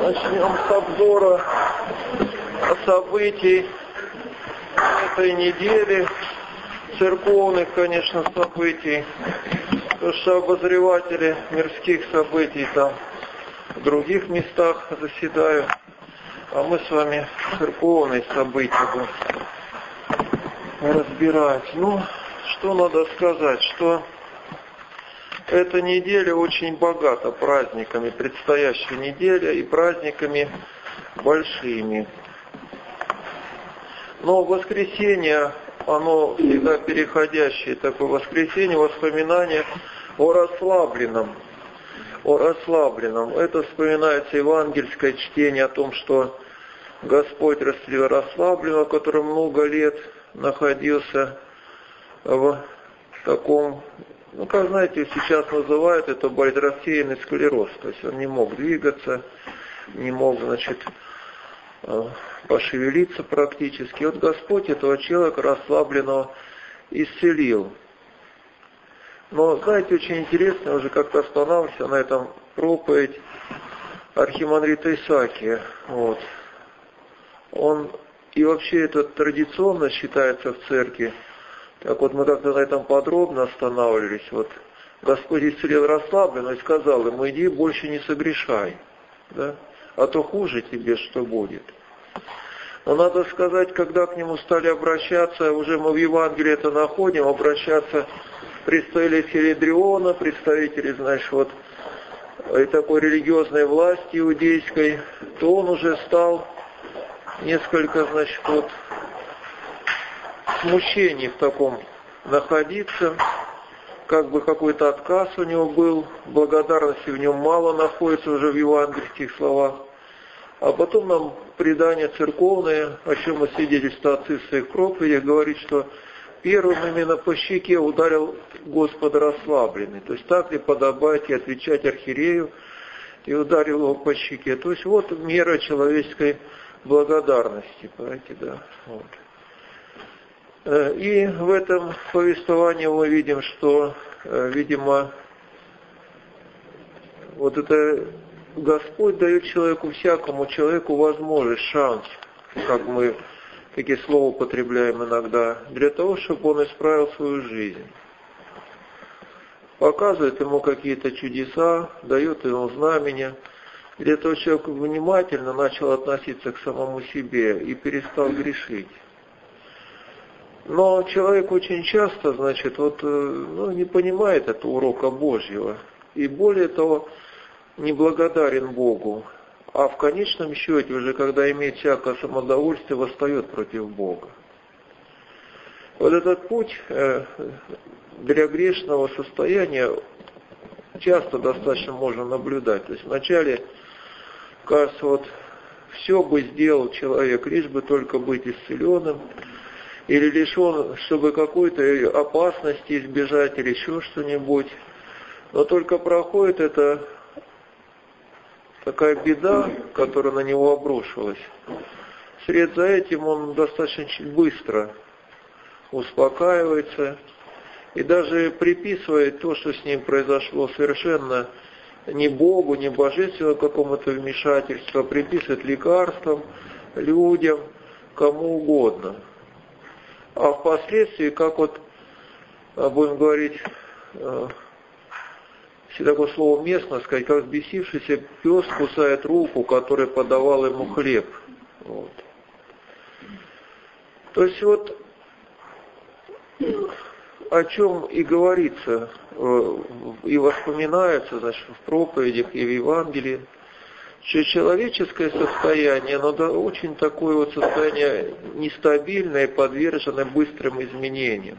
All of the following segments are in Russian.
Начнем с обзора событий этой недели, церковных, конечно, событий, потому что обозреватели мирских событий там в других местах заседают, а мы с вами церковные события будем разбирать. Ну, что надо сказать, что эта неделя очень богата праздниками, предстоящая неделя и праздниками большими. Но воскресенье, оно всегда переходящее, такое воскресенье, воспоминание о расслабленном. О расслабленном. Это вспоминается евангельское чтение о том, что Господь расцелил расслабленного, который много лет находился в таком, ну, как знаете, сейчас называют это рассеянный склероз. То есть он не мог двигаться, не мог, пошевелиться практически. И вот Господь этого человека расслабленного исцелил. Но, знаете, очень интересно, уже как-то останавливался на этом проповедь архимандрита Исаакия. Вот. Он, и вообще это традиционно считается в церкви. Так вот мы как-то на этом подробно останавливались. Вот Господь исцелил расслабленного и сказал ему: иди, больше не согрешай, да? А то хуже тебе что будет. Но надо сказать, когда к нему стали обращаться, уже мы в Евангелии это находим, обращаться представители Синедриона, представители, и такой религиозной власти иудейской, то он уже стал несколько, смущений в таком находиться, как бы какой-то отказ у него был, благодарности в нем мало находится уже в евангельских словах. А потом нам предание церковное, о чем мы свидетельствуем отцы в своих проповедях, говорит, что первым именно по щеке ударил Господа расслабленный. То есть так ли подобает и отвечать архиерею, и ударил его по щеке. То есть вот мера человеческой благодарности, понимаете, да. Вот. И в этом повествовании мы видим, что, видимо, вот это Господь дает человеку, всякому человеку возможность, шанс, как мы такие слова употребляем иногда, для того, чтобы он исправил свою жизнь. Показывает ему какие-то чудеса, дает ему знамения, для того, чтобы человек внимательно начал относиться к самому себе и перестал грешить. Но человек очень часто, не понимает этого урока Божьего. И более того, неблагодарен Богу. А в конечном счете, уже когда имеет всякое самодовольствие, восстает против Бога. Вот этот путь для грешного состояния часто достаточно можно наблюдать. То есть вначале, кажется, все бы сделал человек, лишь бы только быть исцеленным, или лишен, чтобы какой-то опасности избежать, или еще что-нибудь. Но только проходит это такая беда, которая на него обрушилась. Вслед за этим он достаточно быстро успокаивается и даже приписывает то, что с ним произошло, совершенно не Богу, не божественному какому-то вмешательству, а приписывает лекарствам, людям, кому угодно. А впоследствии, как будем говорить, если такое слово уместно сказать, как взбесившийся пес кусает руку, которая подавала ему хлеб. Вот. То есть о чем и говорится, и воспоминается, в проповедях и в Евангелии, что человеческое состояние, оно очень такое состояние нестабильное, подверженное быстрым изменениям.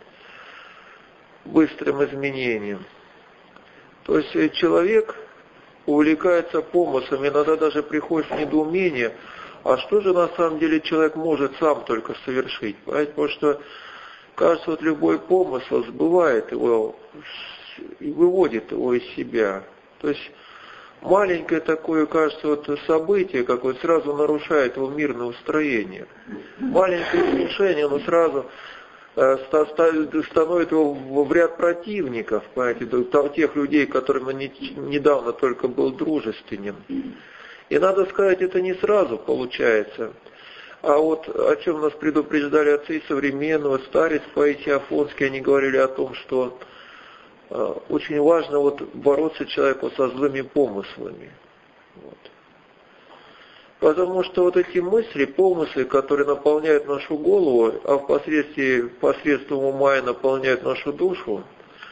То есть человек увлекается помыслом, иногда даже приходит в недоумение, а что же на самом деле человек может сам только совершить? Понимаете? Потому что, кажется, любой помысл сбывает его и выводит его из себя. То есть маленькое такое, кажется, событие, какое сразу нарушает его мирное устроение. Маленькое смешение, оно сразу становит его в ряд противников, понимаете, тех людей, которым он недавно только был дружественен. И надо сказать, это не сразу получается. А вот о чем нас предупреждали отцы современного, старец Паисий Афонский, они говорили о том, что очень важно вот бороться человеку со злыми помыслами. Вот. Потому что вот эти мысли, помыслы, которые наполняют нашу голову, а впоследствии посредством ума и наполняют нашу душу,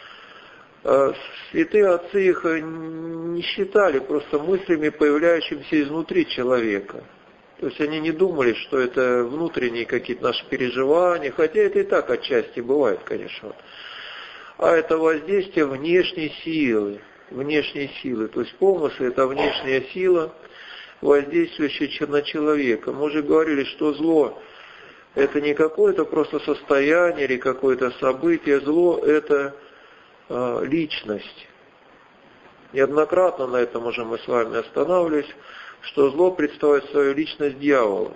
святые отцы их не считали просто мыслями, появляющимися изнутри человека. То есть они не думали, что это внутренние какие-то наши переживания, хотя это и так отчасти бывает, конечно. А это воздействие внешней силы. То есть помыслы – это внешняя сила, воздействующая на человека. Мы уже говорили, что зло – это не какое-то просто состояние или какое-то событие. Зло – это личность. Неоднократно на этом уже мы с вами останавливались, что зло представляет свою личность дьявола.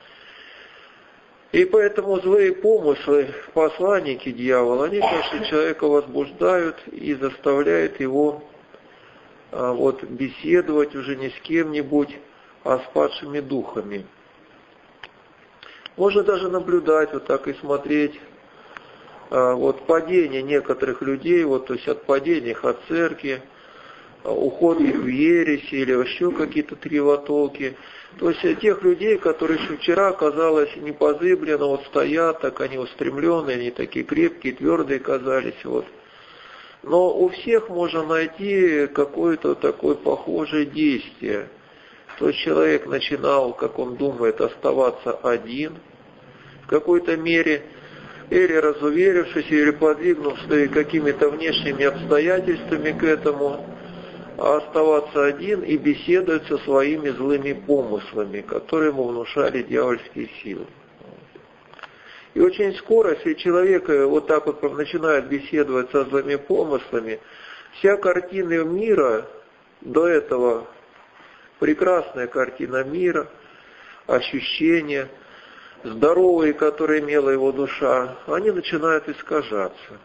И поэтому злые помыслы, посланники дьявола, они, конечно, человека возбуждают и заставляют его беседовать уже не с кем-нибудь, а с падшими духами. Можно даже наблюдать, вот так и смотреть, падение некоторых людей, то есть отпадение их от церкви, уход их в ереси или еще какие-то кривотолки. То есть тех людей, которые еще вчера, казалось, непозыбленно стоят, так они устремленные, они такие крепкие, твердые казались. Но у всех можно найти какое-то такое похожее действие. То есть человек начинал, как он думает, оставаться один в какой-то мере, или разуверившись, или подвигнувшись какими-то внешними обстоятельствами к этому, оставаться один и беседовать со своими злыми помыслами, которые ему внушали дьявольские силы. И очень скоро, если человек начинает беседовать со злыми помыслами, вся картина мира, до этого прекрасная картина мира, ощущения, здоровые, которые имела его душа, они начинают искажаться.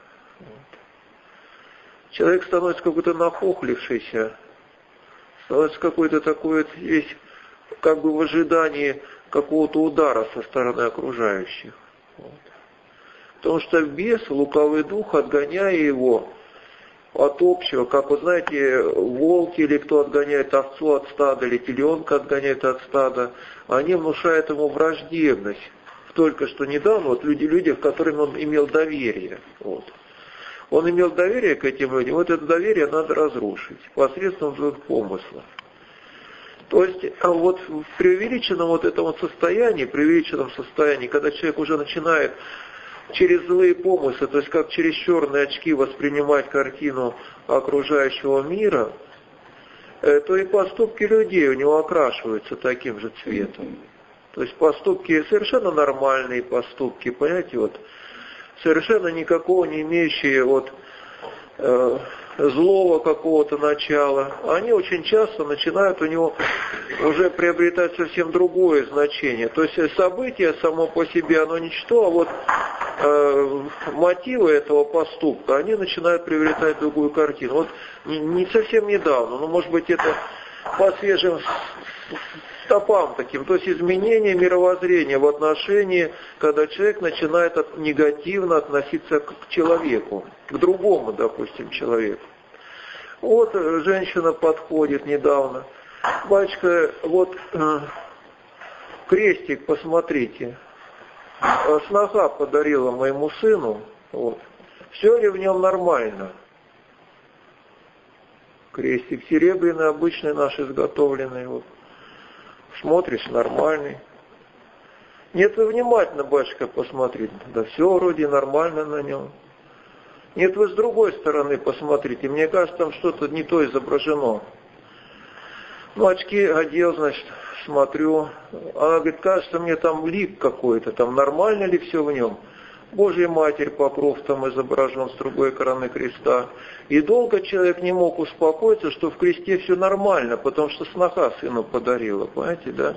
Человек становится какой-то нахохлившийся, становится какой-то такой весь в ожидании какого-то удара со стороны окружающих. Потому что бес, лукавый дух, отгоняя его от общего, как волки или кто отгоняет овцу от стада, или теленка отгоняет от стада, они внушают ему враждебность. Только что недавно люди, к которым он имел доверие. Он имел доверие к этим людям, это доверие надо разрушить посредством злых помыслов. То есть в преувеличенном этом состоянии, когда человек уже начинает через злые помыслы, то есть как через черные очки воспринимать картину окружающего мира, то и поступки людей у него окрашиваются таким же цветом. То есть поступки совершенно нормальные поступки, понимаете, совершенно никакого не имеющие злого какого-то начала, они очень часто начинают у него уже приобретать совсем другое значение. То есть событие само по себе, оно ничто, а мотивы этого поступка, они начинают приобретать другую картину. Не совсем недавно, но может быть это по свежим стопам таким, то есть изменение мировоззрения в отношении, когда человек начинает негативно относиться к человеку, к другому, допустим, человеку. Женщина подходит недавно. Батюшка, крестик, посмотрите. Сноха подарила моему сыну. Все ли в нем нормально? Крестик серебряный, обычный наш, изготовленный. Смотришь, нормальный. Нет, вы внимательно, батюшка, посмотрите. Да все вроде нормально на нем. Нет, вы с другой стороны посмотрите. Мне кажется, там что-то не то изображено. Очки одел, смотрю. Она говорит, кажется, мне там лик какой-то. Там нормально ли все в нем? Божья Матерь, покров там изображен с другой стороны креста. И долго человек не мог успокоиться, что в кресте все нормально, потому что сноха сыну подарила, понимаете, да?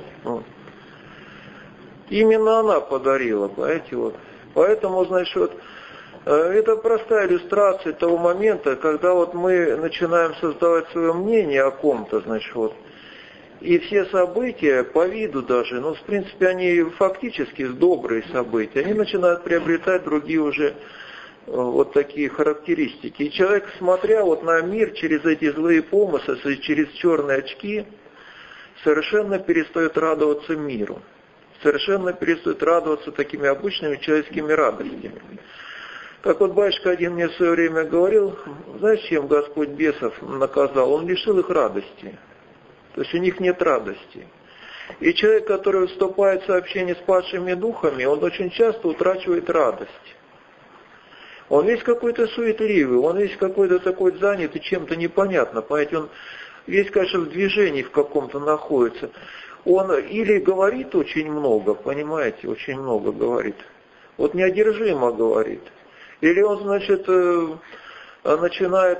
Именно она подарила, понимаете, Поэтому, это простая иллюстрация того момента, когда мы начинаем создавать свое мнение о ком-то, И все события, по виду даже, в принципе, они фактически добрые события, они начинают приобретать другие уже вот такие характеристики. И человек, смотря вот на мир через эти злые помыслы, через черные очки, совершенно перестает радоваться миру. Совершенно перестает радоваться такими обычными человеческими радостями. Как вот батюшка один мне в свое время говорил, знаешь, чем Господь бесов наказал? Он лишил их радости. То есть у них нет радости. И человек, который вступает в сообщение с падшими духами, он очень часто утрачивает радость. Он весь какой-то суетливый, он весь какой-то такой занятый, чем-то непонятно. Понимаете, он весь, конечно, в движении в каком-то находится. Он или говорит очень много, понимаете, очень много говорит. Вот неодержимо говорит. Или он, значит, начинает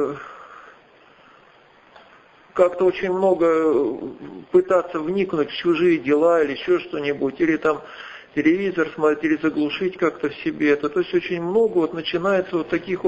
как-то очень много пытаться вникнуть в чужие дела или еще что-нибудь, или там телевизор смотреть, или заглушить как-то в себе это. То есть очень много начинается таких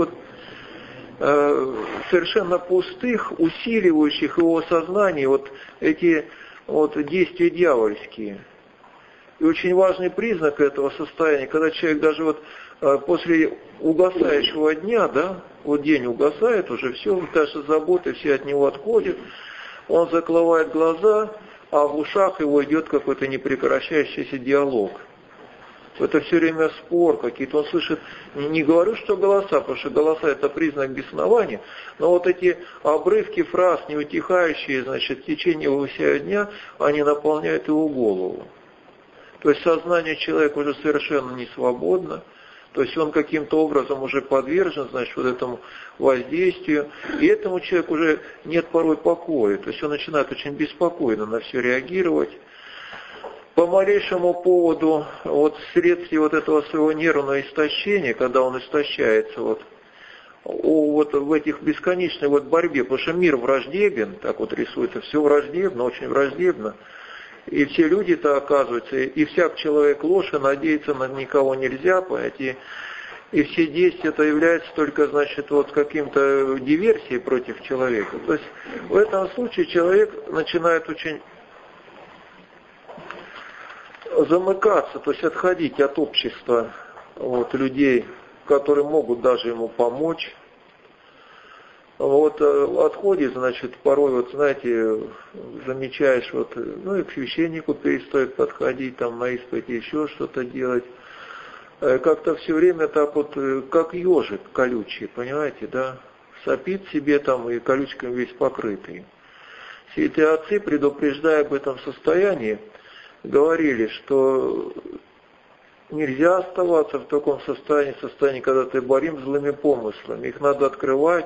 совершенно пустых, усиливающих его сознание эти действия дьявольские. И очень важный признак этого состояния, когда человек даже после угасающего дня, день угасает уже, все, даже заботы все от него отходят, он закрывает глаза, а в ушах его идет какой-то непрекращающийся диалог. Это все время спор какие-то, он слышит, не говорю, что голоса, потому что голоса это признак беснования, но эти обрывки фраз, неутихающие, значит, в течение всего дня, они наполняют его голову. То есть сознание человека уже совершенно не свободно, то есть он каким-то образом уже подвержен, значит, этому воздействию, и этому человеку уже нет порой покоя, то есть он начинает очень беспокойно на все реагировать. По малейшему поводу, вследствие этого своего нервного истощения, когда он истощается в этих бесконечной борьбе, потому что мир враждебен, так рисуется, все враждебно, очень враждебно, и все люди-то оказываются, и всяк человек ложь, и надеяться на никого нельзя, понимаете, и все действия это является только, значит, каким-то диверсией против человека. То есть в этом случае человек начинает очень замыкаться, то есть отходить от общества людей, которые могут даже ему помочь. Отходит, значит, порой, знаете, замечаешь, и к священнику перестает подходить, там на исповеди еще что-то делать. Как-то все время так как ежик колючий, понимаете, да? Сопит себе там и колючками весь покрытый. Все эти отцы, предупреждая об этом состоянии, говорили, что нельзя оставаться в таком состоянии, когда ты борим с злыми помыслами. Их надо открывать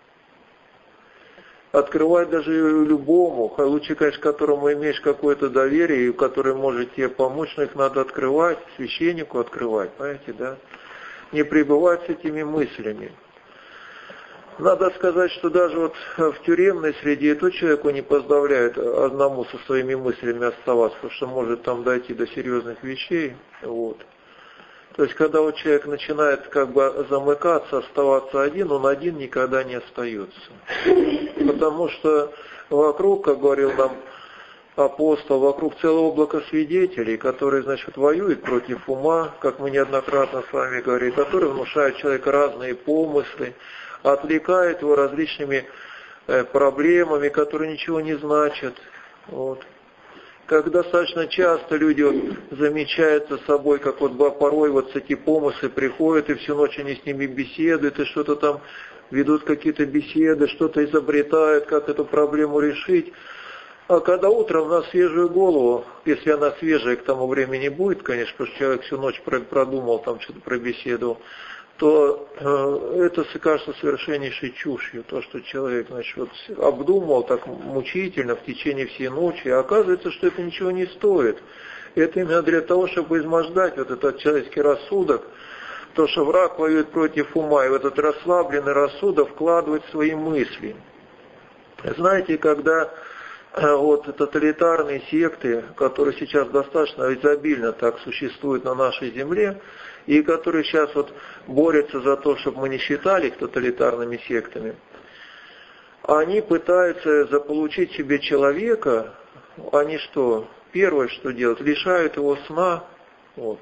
даже любому, лучше, конечно, которому имеешь какое-то доверие, и который может тебе помочь, но их надо открывать, священнику открывать, понимаете, да? Не пребывать с этими мыслями. Надо сказать, что даже в тюремной среде то человеку не позволяет одному со своими мыслями оставаться, потому что может там дойти до серьезных вещей. То есть, когда человек начинает замыкаться, оставаться один, он один никогда не остается. Потому что вокруг, как говорил нам апостол, вокруг целое облако свидетелей, которые, значит, воюют против ума, как мы неоднократно с вами говорили, которые внушают человеку разные помыслы, отвлекают его различными проблемами, которые ничего не значат. Как достаточно часто люди замечают за собой, как порой эти помыслы приходят, и всю ночь они с ними беседуют, и что-то там ведут какие-то беседы, что-то изобретают, как эту проблему решить. А когда утром на свежую голову, если она свежая к тому времени будет, конечно, потому что человек всю ночь продумал, там что-то пробеседовал, то это кажется совершеннейшей чушью, то, что человек, значит, обдумывал так мучительно в течение всей ночи, а оказывается, что это ничего не стоит. Это именно для того, чтобы измождать этот человеческий рассудок, то, что враг воюет против ума, и в этот расслабленный рассудок вкладывать свои мысли. Знаете, когда тоталитарные секты, которые сейчас достаточно изобильно так существуют на нашей земле, и которые сейчас борются за то, чтобы мы не считали их тоталитарными сектами, они пытаются заполучить себе человека, они что? Первое, что делают, лишают его сна, вот.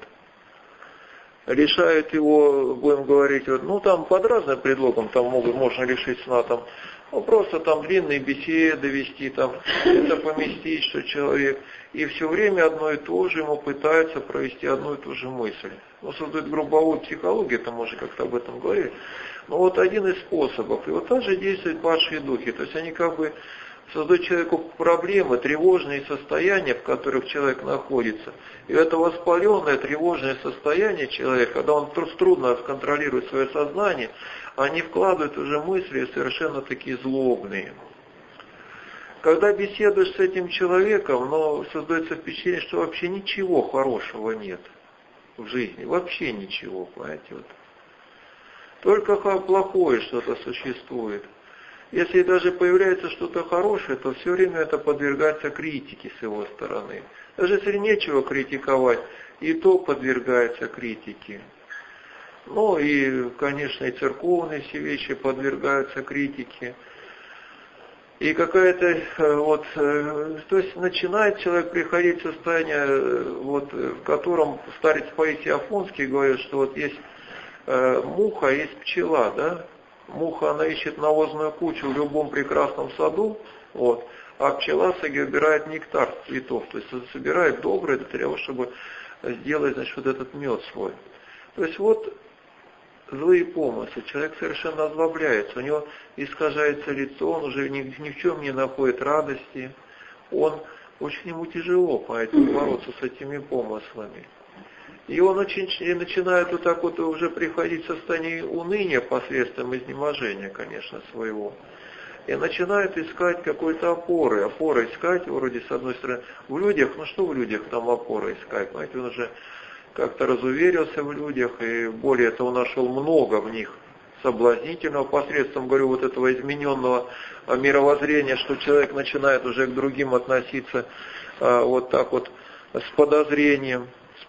Лишают его, будем говорить, вот, ну там под разным предлогом там можно лишить сна, там, ну просто там длинные беседы вести, там, это поместить, что человек, и все время одно и то же ему пытаются провести одну и ту же мысль. Ну, создают групповую психологию, это можно как-то об этом говорить. Но вот один из способов, и вот так же действуют падшие духи, то есть они как бы создают человеку проблемы, тревожные состояния, в которых человек находится. И это воспаленное, тревожное состояние человека, когда он трудно контролирует свое сознание, они вкладывают уже мысли совершенно такие злобные. Когда беседуешь с этим человеком, но создается впечатление, что вообще ничего хорошего нет в жизни, вообще ничего, понимаете, вот. Только плохое что-то существует. Если даже появляется что-то хорошее, то все время это подвергается критике с его стороны. Даже если нечего критиковать, и то подвергается критике. Ну и, конечно, и церковные все вещи подвергаются критике. И какая-то вот, то есть начинает человек приходить в состояние, вот, в котором старец Паисий Афонский говорит, что вот есть муха, есть пчела, да? Муха, она ищет навозную кучу в любом прекрасном саду, вот, а пчела собирает нектар цветов, то есть собирает доброе для того, чтобы сделать, значит, вот этот мед свой. То есть вот злые помыслы, человек совершенно озлобляется, у него искажается лицо, он уже ни в чем не находит радости, очень ему тяжело поэтому бороться с этими помыслами. И он очень начинает вот так вот уже приходить в состояние уныния посредством изнеможения, конечно, своего. И начинает искать какой-то опоры искать, вроде с одной стороны, в людях, ну что в людях там опоры искать, понимаете, он уже как-то разуверился в людях, и более того, нашел много в них соблазнительного посредством, говорю, вот этого измененного мировоззрения, что человек начинает уже к другим относиться вот так вот с подозрением.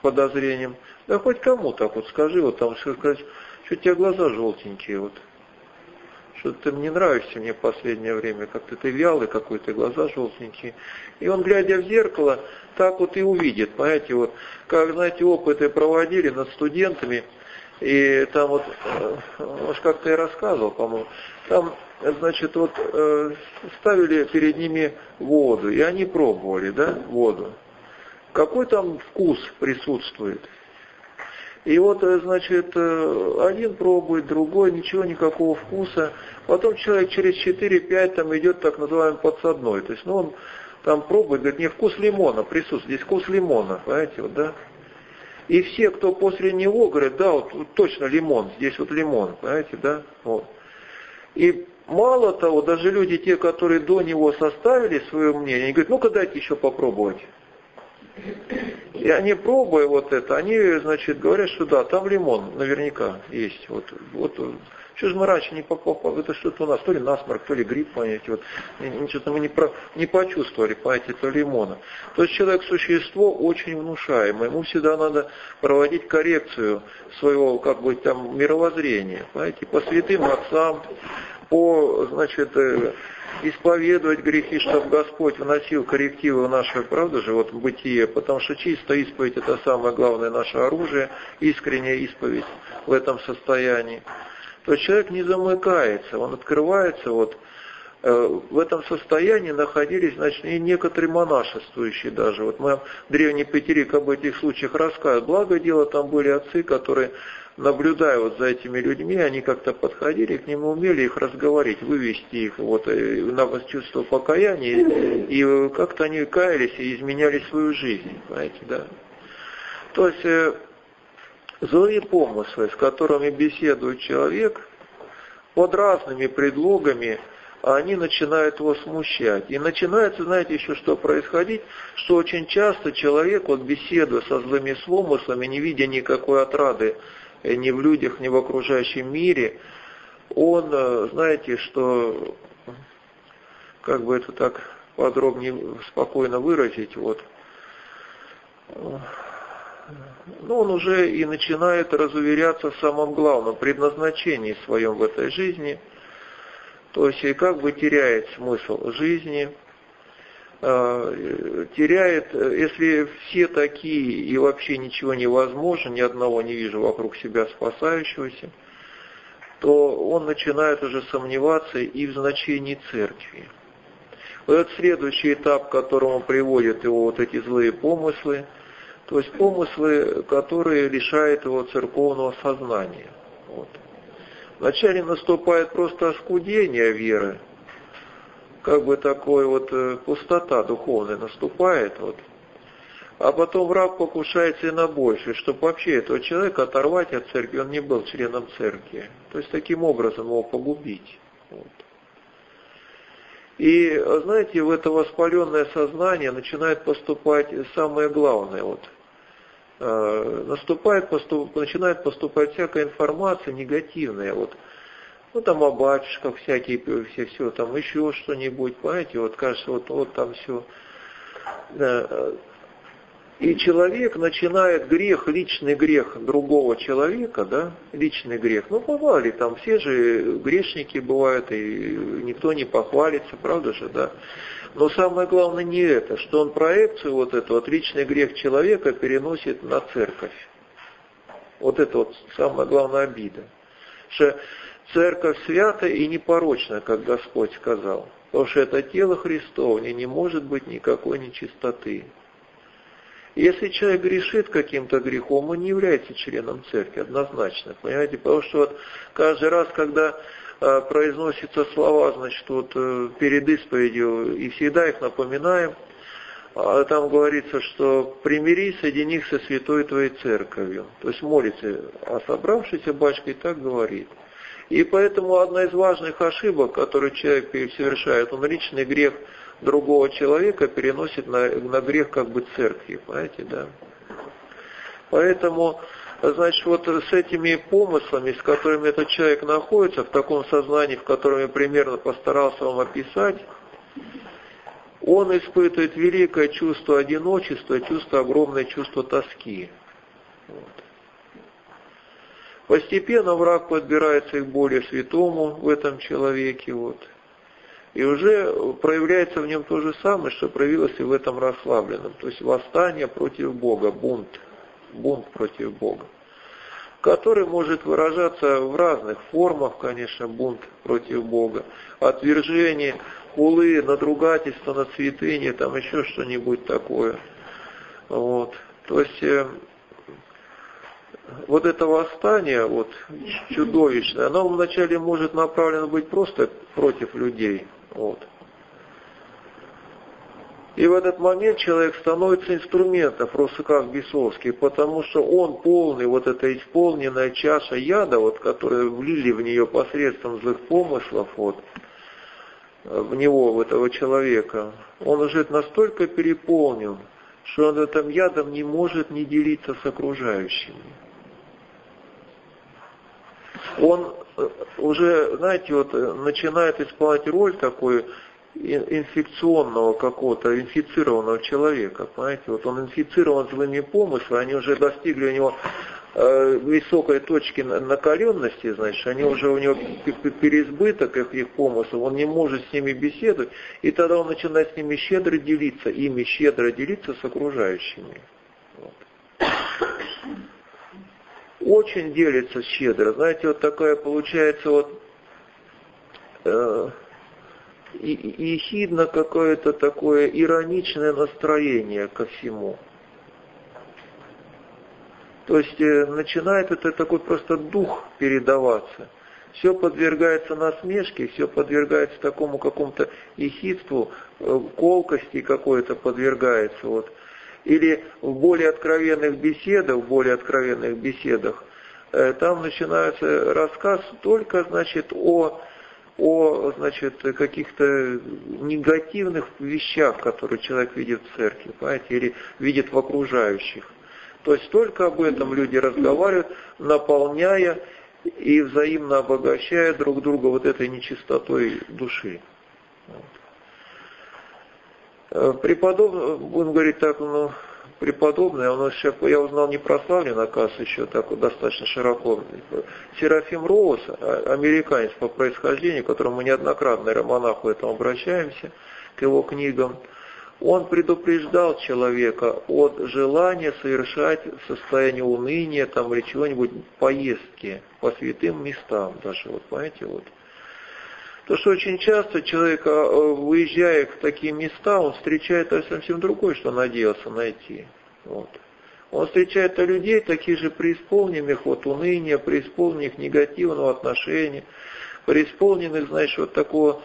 Да хоть кому так вот скажи, вот там сказать, что у тебя глаза желтенькие, вот. Что-то ты не нравишься мне в последнее время, как-то ты вялый какой-то, глаза желтенькие. И он, глядя в зеркало, так вот и увидит, понимаете, вот, как, знаете, опыты проводили над студентами, и там вот, может, как-то я рассказывал, по-моему, там, значит, вот, ставили перед ними воду, и они пробовали, да, воду. Какой там вкус присутствует? И вот, значит, один пробует, другой, ничего, никакого вкуса. Потом человек через 4-5 там идет так называемый подсадной. То есть, ну, он там пробует, говорит, не вкус лимона присутствует, здесь вкус лимона, понимаете, вот, да? И все, кто после него, говорят, да, вот точно лимон, здесь вот лимон, понимаете, да? Вот. И мало того, даже люди, те, которые до него составили свое мнение, они говорят, ну-ка дайте еще попробовать. И они, пробуя вот это, они, значит, говорят, что да, там лимон наверняка есть. Вот, что же мы раньше не попали, это что-то у нас, то ли насморк, то ли грипп, понимаете, вот, что-то мы не почувствовали, понимаете, это лимона. То есть человек существо очень внушаемое, ему всегда надо проводить коррекцию своего, как бы, там, мировоззрения, понимаете, по святым отцам, по, значит, исповедовать грехи, чтобы Господь вносил коррективы в наше, правда же, вот бытие, потому что чисто исповедь — это самое главное наше оружие, искренняя исповедь в этом состоянии. То есть человек не замыкается, он открывается, вот в этом состоянии находились, значит, и некоторые монашествующие даже. Вот мы в Древней Петерик об этих случаях рассказывают. Благо дело, там были отцы, которые, наблюдая вот за этими людьми, они как-то подходили к ним, умели их разговорить, вывести их вот, на чувство покаяния, и как-то они каялись и изменяли свою жизнь, понимаете, да. То есть злые помыслы, с которыми беседует человек, под разными предлогами, они начинают его смущать. И начинается, знаете, еще что происходить, что очень часто человек, вот беседуя со злыми помыслами, не видя никакой отрады ни в людях, ни в окружающем мире, он, знаете, что, как бы это так подробнее, спокойно выразить, вот, ну, он уже и начинает разуверяться в самом главном предназначении своем в этой жизни, то есть и как бы теряет смысл жизни, теряет, если все такие и вообще ничего невозможно, ни одного не вижу вокруг себя спасающегося, то он начинает уже сомневаться и в значении церкви. Вот это следующий этап, к которому приводят его вот эти злые помыслы, то есть помыслы, которые лишают его церковного сознания. Вот. Вначале наступает просто оскудение веры, как бы такой вот пустота духовная наступает, вот. А потом враг покушается и на большее, чтобы вообще этого человека оторвать от церкви, он не был членом церкви. То есть таким образом его погубить. Вот. И, знаете, в это воспаленное сознание начинает поступать самое главное. Вот. Начинает поступать всякая информация негативная. Вот. Ну, там о батюшках всякие, все там еще что-нибудь, понимаете, вот кажется, вот там все. Да. И человек начинает грех, личный грех другого человека, да, личный грех. Ну, бывали там, все же грешники бывают, и никто не похвалится, правда же, да. Но самое главное не это, что он проекцию вот эту, вот личный грех человека переносит на церковь. Вот это вот самая главная обида. Что церковь свята и непорочна, как Господь сказал. Потому что это тело Христово, в ней не может быть никакой нечистоты. Если человек грешит каким-то грехом, он не является членом церкви, однозначно. Понимаете? Потому что вот каждый раз, когда произносятся слова, значит, вот перед исповедью, и всегда их напоминаем, там говорится, что примирись, соедини со святой твоей церковью. То есть молится о собравшейся батюшке, и так говорит. И поэтому одна из важных ошибок, которую человек совершает, он личный грех другого человека переносит на грех как бы церкви, понимаете, да? Поэтому, значит, вот с этими помыслами, с которыми этот человек находится, в таком сознании, в котором я примерно постарался вам описать, он испытывает великое чувство одиночества, чувство, огромное чувство тоски. Вот. Постепенно враг подбирается к более святому в этом человеке, вот. И уже проявляется в нем то же самое, что проявилось и в этом расслабленном. То есть восстание против Бога, бунт против Бога, который может выражаться в разных формах, конечно, бунт против Бога, отвержение, хулы, надругательство над святыней, там еще что-нибудь такое. Вот. То есть вот это восстание вот, чудовищное, оно вначале может направлено быть просто против людей. Вот. И в этот момент человек становится инструментом в руках бесовских, потому что он полный, вот эта исполненная чаша яда, вот, которую влили в нее посредством злых помыслов, вот, в него, в этого человека, он уже настолько переполнен, что он этим ядом не может не делиться с окружающими. Он уже, знаете, вот начинает исполнять роль такой инфекционного какого-то, инфицированного человека, понимаете, вот он инфицирован злыми помыслами, они уже достигли у него высокой точки накаленности, значит, они уже у него переизбыток их помыслов, он не может с ними беседовать, и тогда он начинает с ними щедро делиться с окружающими. Вот. Очень делится щедро. Знаете, вот такая получается вот ехидно какое-то такое ироничное настроение ко всему. То есть начинает это такой просто дух передаваться. Все подвергается насмешке, все подвергается такому какому-то ехидству, колкости какой-то подвергается. Вот. Или в более откровенных беседах, там начинается рассказ только, значит, о каких-то негативных вещах, которые человек видит в церкви, понимаете, или видит в окружающих. То есть только об этом люди разговаривают, наполняя и взаимно обогащая друг друга вот этой нечистотой души. Преподобный, будем говорить так, преподобный, он сейчас, я узнал, не прославлен, оказывается, еще так вот достаточно широко. Серафим Роуз, американец по происхождению, к которому мы неоднократно, монаху этому обращаемся, к его книгам, он предупреждал человека от желания совершать в состоянии уныния там, или чего-нибудь поездки по святым местам даже, вот понимаете, вот. То, что очень часто человек, выезжая в такие места, он встречает совсем другое, что надеялся найти. Вот. Он встречает людей, таких же преисполненных вот уныния, преисполненных негативного отношения, преисполненных, знаешь, вот такого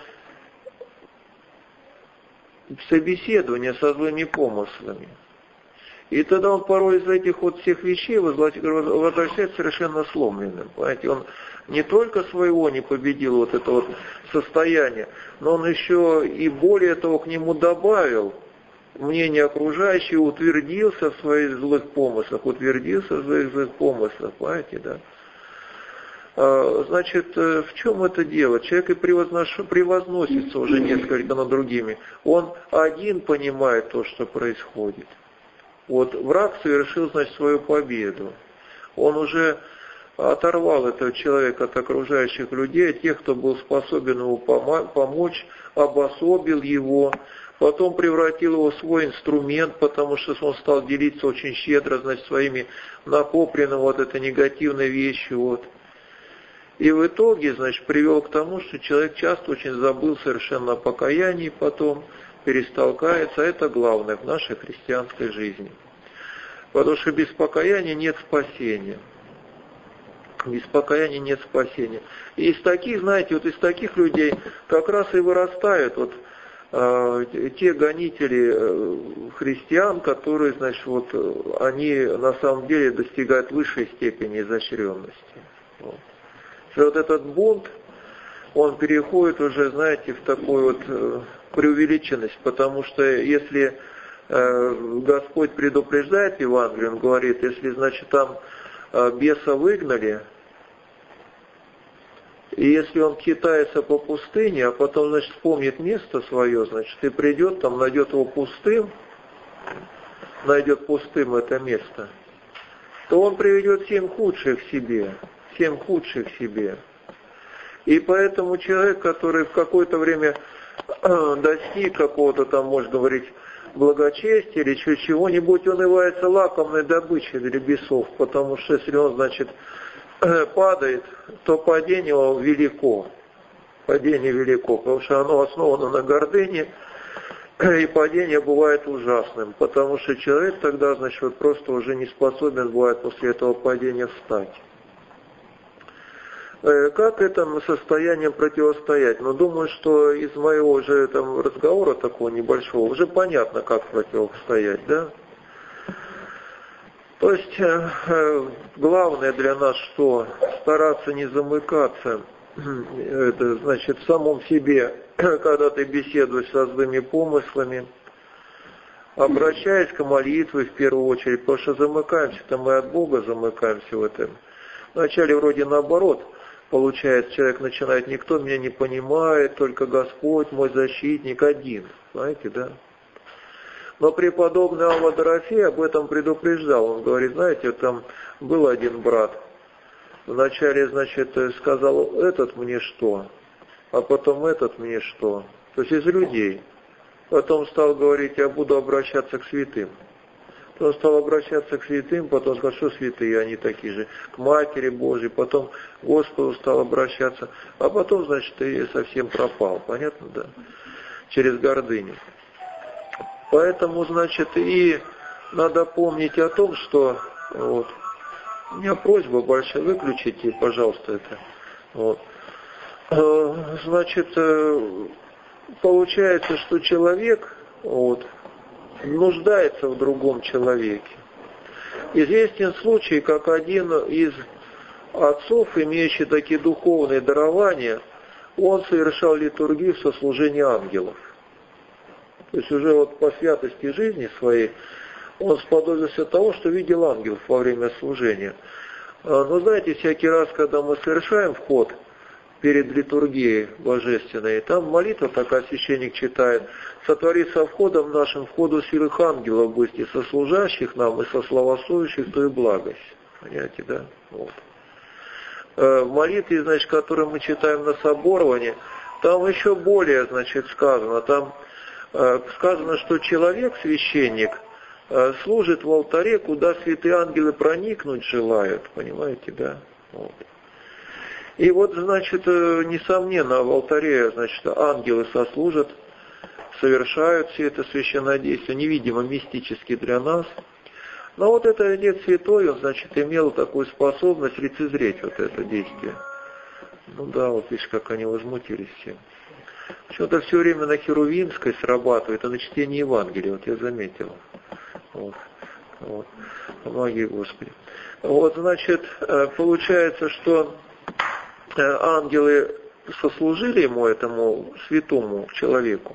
собеседования со злыми помыслами. И тогда он порой из этих вот всех вещей возвращается совершенно сломленным. Понимаете, он не только своего не победил вот это вот состояние, но он еще и более того к нему добавил мнение окружающих, утвердился в своих злых помыслах, понимаете, да? Значит, в чем это дело? Человек и превозносится уже несколько над другими. Он один понимает то, что происходит. Вот враг совершил, значит, свою победу. Он уже оторвал этого человека от окружающих людей, от тех, кто был способен ему помочь, обособил его, потом превратил его в свой инструмент, потому что он стал делиться очень щедро, значит, своими накопленными вот этой негативной вещью, вот. И в итоге, значит, привел к тому, что человек часто очень забыл совершенно о покаянии потом, перестал каяться. Это главное в нашей христианской жизни. Потому что без покаяния нет спасения. Без покаяния нет спасения. И из таких, знаете, вот из таких людей как раз и вырастают вот те гонители христиан, которые, значит, вот они на самом деле достигают высшей степени изощренности. Вот. И вот этот бунт, он переходит уже, знаете, в такую вот преувеличенность, потому что если Господь предупреждает Евангелие, Он говорит, если, значит, там беса выгнали, и если он китается по пустыне, а потом, значит, вспомнит место свое, значит, и придет там, найдет пустым это место, то он приведет 7 худших себе. И поэтому человек, который в какое-то время достиг какого-то там, можно говорить, благочестия или чего-нибудь, он является лакомной добычей для бесов, потому что если он, значит, падает, то падение его велико. Падение велико, потому что оно основано на гордыне, и падение бывает ужасным, потому что человек тогда, значит, вот просто уже не способен бывает после этого падения встать. Как этому состоянию противостоять? Ну, думаю, что из моего уже там разговора такого небольшого уже понятно, как противостоять, да? То есть, главное для нас что? Стараться не замыкаться, это значит, в самом себе, когда ты беседуешь со злыми помыслами, обращаясь к молитве в первую очередь, потому что замыкаемся-то мы от Бога замыкаемся в этом. Вначале вроде наоборот, получается, человек начинает, никто меня не понимает, только Господь мой защитник один, знаете, да? Но преподобный Авва Дорофей об этом предупреждал. Он говорит, знаете, там был один брат, вначале, значит, сказал, этот мне что, а потом этот мне что. То есть из людей. Потом стал говорить, я буду обращаться к святым. Он стал обращаться к святым, потом сказал, что святые, они такие же, к Матери Божией, потом к Господу стал обращаться, а потом, значит, и совсем пропал. Понятно, да? Через гордыню. Поэтому, значит, и надо помнить о том, что вот, у меня просьба большая, выключите, пожалуйста, это. Вот. Значит, получается, что человек вот, нуждается в другом человеке. Известен случай, как один из отцов, имеющий такие духовные дарования, он совершал литургию в сослужении ангелов. То есть уже вот по святости жизни своей он сподобился того, что видел ангелов во время служения. Но знаете, всякий раз, когда мы совершаем вход перед литургией божественной, там молитва такая, священник читает, «Сотвори со входом нашим входу силых ангелов быть и сослужащих нам, и сославословящих Твою благость». Понимаете, да? Вот. В молитве, значит, которую мы читаем на соборовании, там еще более, значит, сказано, там сказано, что человек, священник, служит в алтаре, куда святые ангелы проникнуть желают, понимаете, да? Вот. И вот, значит, несомненно, в алтаре, значит, ангелы сослужат, совершают все это священное действие, невидимо, мистически для нас. Но вот этот Отец Святой, он, значит, имел такую способность лицезреть вот это действие. Ну да, вот видишь, как они возмутились все. Почему-то все время на Херувимской срабатывает, а на чтении Евангелия, вот я заметил. Вот. Помоги, Господи. Вот, значит, получается, что ангелы сослужили ему, этому святому человеку.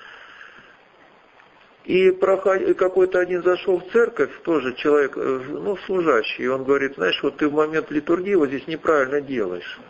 И какой-то один зашел в церковь, тоже человек, ну, служащий, и он говорит, знаешь, вот ты в момент литургии вот здесь неправильно делаешь.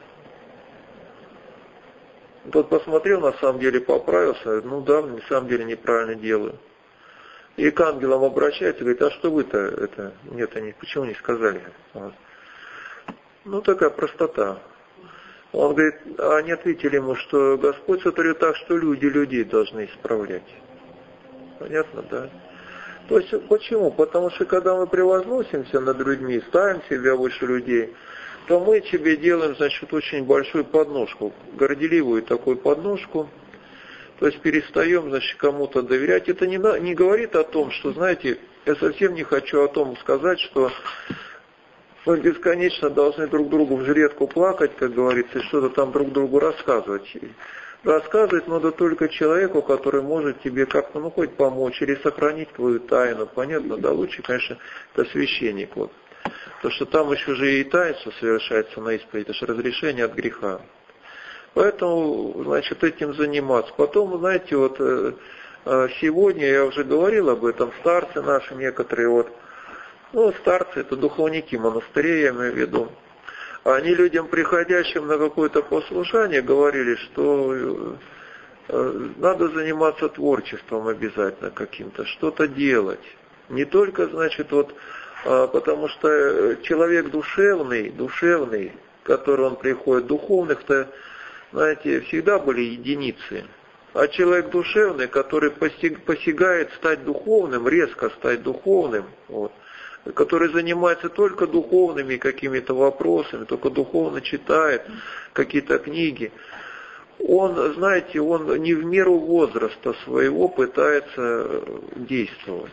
Тот посмотрел, на самом деле поправился, ну да, на самом деле неправильно делаю. И к ангелам обращается, говорит, а что вы-то это, нет, они почему не сказали? Вот. Ну, такая простота. Он говорит, а они ответили ему, что Господь сотворил так, что люди людей должны исправлять. Понятно, да? То есть, почему? Потому что, когда мы превозносимся над людьми, ставим себя выше людей, то мы себе делаем, значит, очень большую подножку, горделивую такую подножку, то есть перестаем, значит, кому-то доверять. Это не говорит о том, что, знаете, я совсем не хочу о том сказать, что мы бесконечно должны друг другу в жилетку плакать, как говорится, и что-то там друг другу рассказывать. Рассказывать надо только человеку, который может тебе как-то, ну, хоть помочь или сохранить твою тайну. Понятно, да, лучше, конечно, это священник. Вот. Потому что там еще же и таинство совершается на исповеди, это же разрешение от греха. Поэтому, значит, этим заниматься. Потом, знаете, вот сегодня, я уже говорил об этом, старцы наши некоторые, вот, ну, старцы, это духовники монастырей, я имею в виду, они людям, приходящим на какое-то послушание, говорили, что надо заниматься творчеством обязательно каким-то, что-то делать. Не только, значит, вот, потому что человек душевный, к которому он приходит, духовных-то, знаете, всегда были единицы. А человек душевный, который посягает стать духовным, резко стать духовным, вот, который занимается только духовными какими-то вопросами, только духовно читает какие-то книги, он, знаете, он не в меру возраста своего пытается действовать.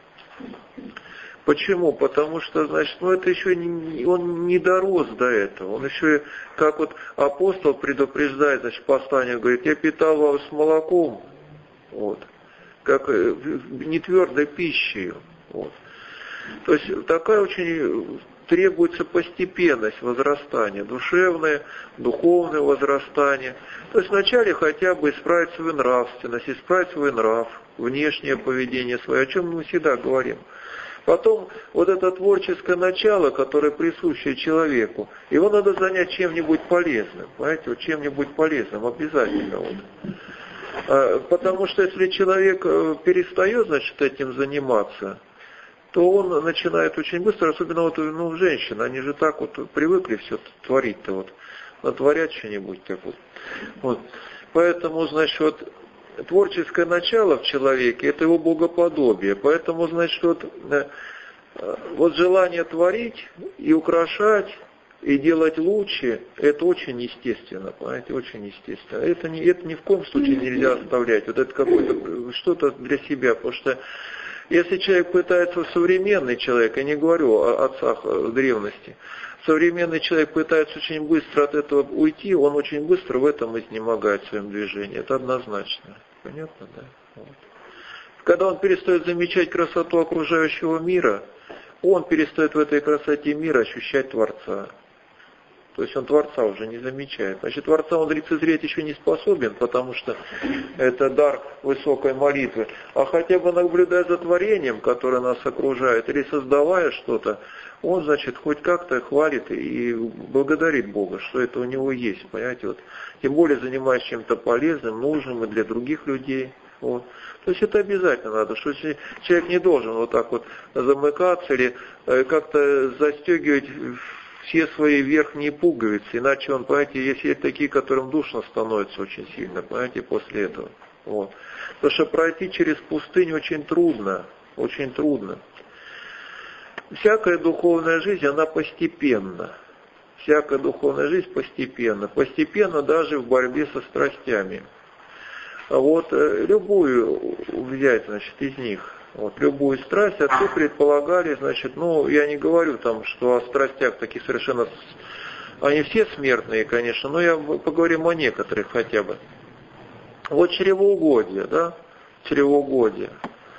Почему? Потому что, значит, ну это еще он не дорос до этого. Он еще, как вот апостол предупреждает, значит, послание, говорит, я питал вас с молоком, вот, как не твердой пищей. Вот. То есть такая очень требуется постепенность возрастания, душевное, духовное возрастание. То есть вначале хотя бы исправить свою нравственность, исправить свой нрав, внешнее поведение свое, о чем мы всегда говорим. Потом вот это творческое начало, которое присуще человеку, его надо занять чем-нибудь полезным, понимаете, вот чем-нибудь полезным обязательно. Вот. Потому что если человек перестает, значит, этим заниматься, то он начинает очень быстро, особенно вот, ну, женщины, они же так вот привыкли все творить-то, вот, натворять что-нибудь так вот. Вот. Поэтому, значит, вот, творческое начало в человеке – это его богоподобие. Поэтому, значит, вот желание творить и украшать, и делать лучше – это очень естественно, понимаете, очень естественно. Это ни в коем случае нельзя оставлять. Вот это какое-то что-то для себя, потому что если человек пытается, современный человек, я не говорю о отцах древности, современный человек пытается очень быстро от этого уйти, он очень быстро в этом изнемогает в своем движении. Это однозначно. Понятно, да? Вот. Когда он перестает замечать красоту окружающего мира, он перестает в этой красоте мира ощущать Творца. То есть он Творца уже не замечает. Значит, Творца он лицезреть еще не способен, потому что это дар высокой молитвы. А хотя бы наблюдая за творением, которое нас окружает, или создавая что-то, он, значит, хоть как-то хвалит и благодарит Бога, что это у него есть. Понимаете? Вот. Тем более занимаясь чем-то полезным, нужным и для других людей. Вот. То есть это обязательно надо, что человек не должен вот так вот замыкаться или как-то застегивать все свои верхние пуговицы, иначе он, понимаете, есть такие, которым душно становится очень сильно, понимаете, после этого. Вот. Потому что пройти через пустыню очень трудно, очень трудно. Всякая духовная жизнь, она постепенна. Всякая духовная жизнь постепенно. Постепенно даже в борьбе со страстями. Вот любую взять, значит, из них, вот, любую страсть, отцы предполагали, значит, ну, я не говорю там, что о страстях таких совершенно, они все смертные, конечно, но я поговорим о некоторых хотя бы. Вот чревоугодие, да, чревоугодие,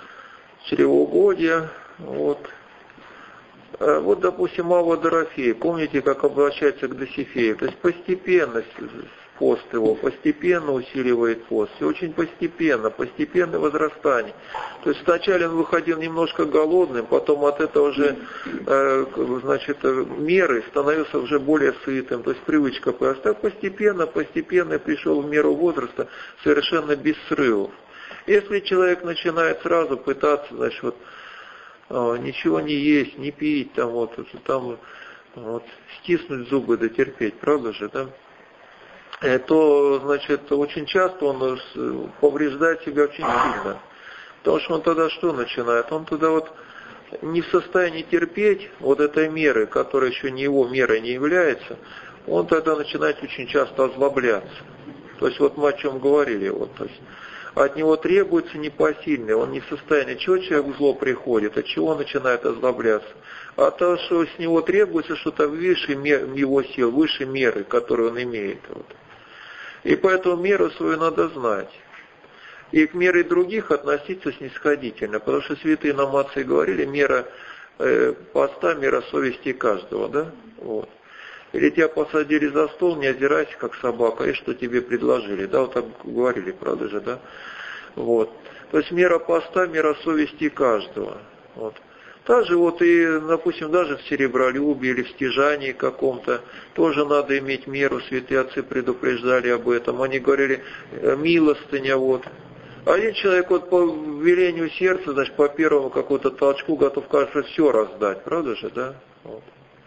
вот. Вот, допустим, Авва Дорофей, помните, как обращается к Досифею? То есть постепенно пост его, постепенно усиливает пост, и очень постепенное возрастание. То есть вначале он выходил немножко голодным, потом от этого же, значит, меры становился уже более сытым, то есть привычка поста. Постепенно пришел в меру возраста совершенно без срывов. Если человек начинает сразу пытаться, значит, вот, ничего не есть, не пить, там вот стиснуть зубы, дотерпеть, правда же, да? То, значит, очень часто он повреждает себя очень сильно. Потому что он тогда что начинает? Он тогда вот не в состоянии терпеть вот этой меры, которая еще не его мерой не является, он тогда начинает очень часто озлобляться. То есть вот мы о чем говорили, вот, то есть от него требуется непосильное, он не в состоянии, чего человек в зло приходит, от чего он начинает озлобляться. А то, что с него требуется что-то выше его сил, выше меры, которую он имеет. Вот. И поэтому меру свою надо знать. И к мере других относиться снисходительно, потому что святые нам отцы говорили, мера поста, мера совести каждого, да? Вот. Или тебя посадили за стол, не озирайся, как собака, и что тебе предложили. Да, вот так говорили, правда же, да? Вот. То есть мера поста, мера совести каждого. Вот. Также вот и, допустим, даже в серебролюбии или в стяжании каком-то тоже надо иметь меру. Святые отцы предупреждали об этом. Они говорили, милостыня, вот. Один человек вот по велению сердца, значит, по первому какому-то толчку готов, кажется, все раздать, правда же, да? Вот.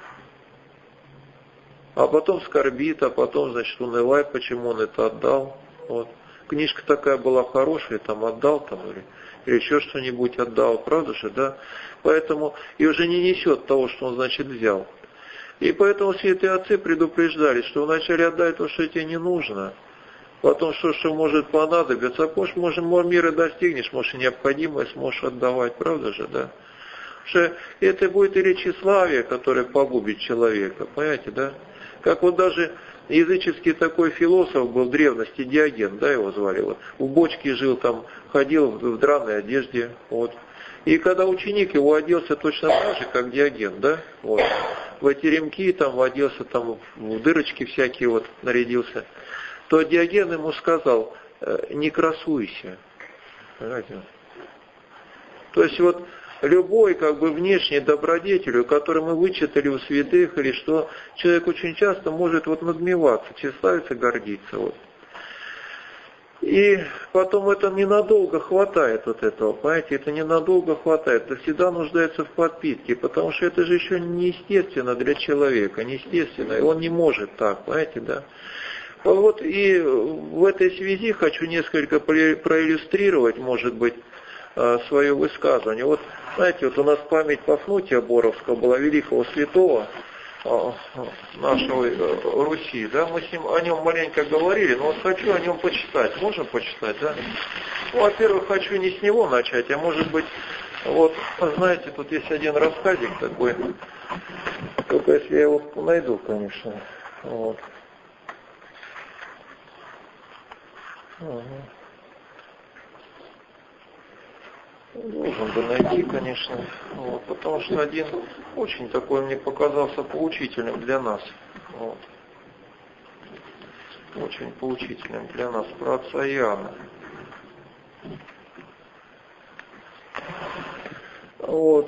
А потом скорбит, а потом, значит, унывает, почему он это отдал. Вот. Книжка такая была хорошая, там отдал, там, или еще что-нибудь отдал, правда же, да? Поэтому и уже не несет того, что он, значит, взял. И поэтому святые отцы предупреждали, что вначале отдай то, что тебе не нужно, потом что может понадобиться, а позже, может, меры достигнешь, может, и необходимое сможешь отдавать, правда же, да? Потому что это будет или тщеславие, которое погубит человека, понимаете, да? Как вот даже языческий такой философ был в древности, Диоген, да, его звали, вот, в бочке жил, там, ходил в драной одежде, вот. И когда ученик его оделся точно так же, как Диоген, да, вот, в теремки, там, оделся, там, в дырочки всякие, вот, нарядился, то Диоген ему сказал, не красуйся, понимаете? То есть вот, любой, как бы, внешней добродетелью, которую мы вычитали у святых, или что, человек очень часто может вот надмеваться, тщеславиться, гордиться. Вот. И потом это ненадолго хватает вот этого, понимаете, это ненадолго хватает, это всегда нуждается в подпитке, потому что это же еще неестественно для человека, неестественно, и он не может так, понимаете, да. Вот и в этой связи хочу несколько проиллюстрировать, может быть, свое высказывание. Вот, знаете, вот у нас память Пафнутия Боровского была, великого святого нашего Руси, да, мы с ним о нем маленько говорили, но вот хочу о нем почитать. Можно почитать, да? Ну, во-первых, хочу не с него начать, а может быть, вот, знаете, тут есть один рассказик такой, только если я его найду, конечно. Вот. Должен бы найти, конечно, вот, потому что один очень такой мне показался поучительным для нас. Вот. Очень поучительным для нас, про отца Иоанна. Вот.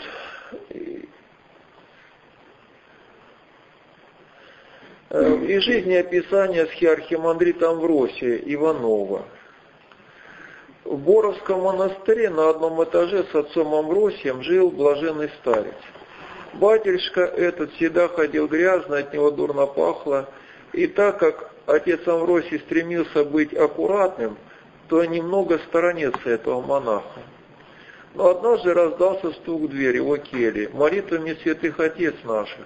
И жизнеописание архиемандрита Амвросия Иванова. В Боровском монастыре на одном этаже с отцом Амвросием жил блаженный старец. Батюшка этот всегда ходил грязно, от него дурно пахло, и так как отец Амвросий стремился быть аккуратным, то немного сторонился этого монаха. Но однажды раздался стук в дверь его кельи, молитвами святых отец наших.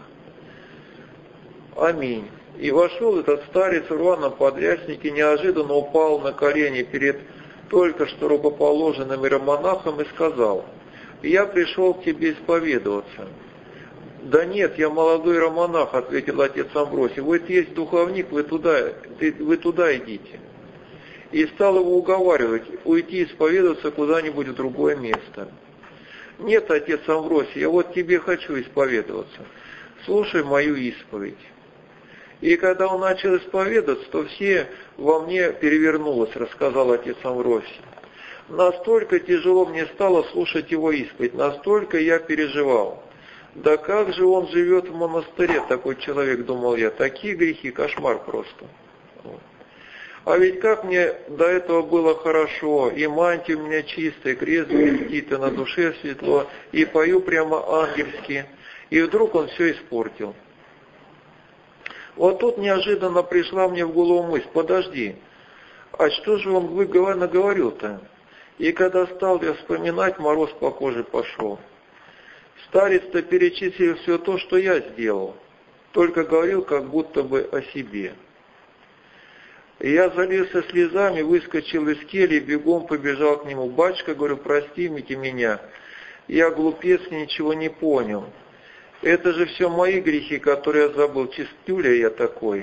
Аминь. И вошел этот старец в рваном подряснике, неожиданно упал на колени перед только что рукоположенным иеромонахом и сказал: «Я пришел к тебе исповедоваться». «Да нет, я молодой иеромонах», — ответил отец Амвросий. «Вот есть духовник, вы туда идите». И стал его уговаривать уйти исповедоваться куда-нибудь в другое место. «Нет, отец Амвросий, я вот тебе хочу исповедоваться. Слушай мою исповедь». И когда он начал исповедоваться, то все во мне перевернулось, рассказал отец Амвросий. Настолько тяжело мне стало слушать его исповедь, настолько я переживал. Да как же он живет в монастыре, такой человек, думал я, такие грехи, кошмар просто. А ведь как мне до этого было хорошо, и мантия у меня чистая, крест блестит, и на душе светло, и пою прямо ангельски, и вдруг он все испортил. Вот тут неожиданно пришла мне в голову мысль: подожди, а что же он наговорил-то? И когда стал я вспоминать, мороз по коже пошел. Старец-то перечислил все то, что я сделал, только говорил как будто бы о себе. И я залился слезами, выскочил из кельи, бегом побежал к нему. «Батюшка, говорю, простите меня, я глупец, ничего не понял. Это же все мои грехи, которые я забыл, чистюля я такой».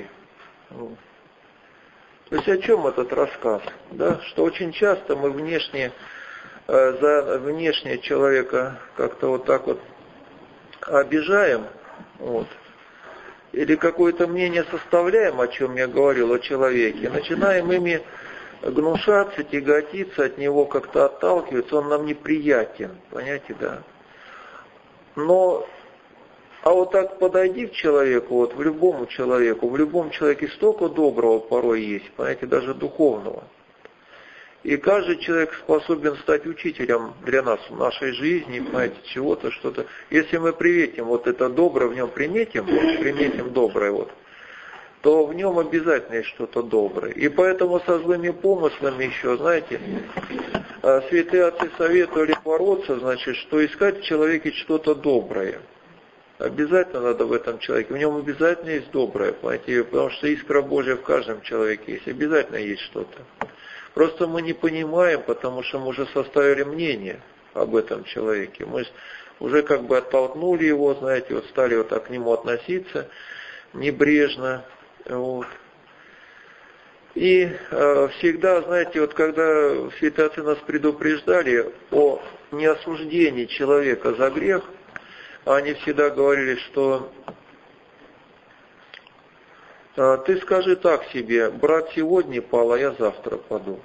То есть о чем этот рассказ? Да? Что очень часто мы за внешнее человека как-то вот так вот обижаем, или какое-то мнение составляем, о чем я говорил, о человеке, начинаем ими гнушаться, тяготиться, от него как-то отталкиваться, он нам неприятен, понимаете, да. А вот так подойди к человеку, вот в любом человеке столько доброго порой есть, понимаете, даже духовного. И каждый человек способен стать учителем для нас в нашей жизни, понимаете, чего-то, что-то. Если мы приметим вот это доброе, в нем приметим доброе, то в нем обязательно есть что-то доброе. И поэтому со злыми помыслами еще, знаете, святые отцы советовали бороться, значит, что искать в человеке что-то доброе. Обязательно надо в этом человеке, в нем обязательно есть доброе, понимаете, потому что искра Божья в каждом человеке есть, обязательно есть что-то. Просто мы не понимаем, потому что мы уже составили мнение об этом человеке. Мы уже как бы оттолкнули его, знаете, вот стали вот так к нему относиться небрежно. И всегда, знаете, вот когда святые отцы нас предупреждали о неосуждении человека за грех, они всегда говорили, что ты скажи так себе: брат сегодня пал, а я завтра паду.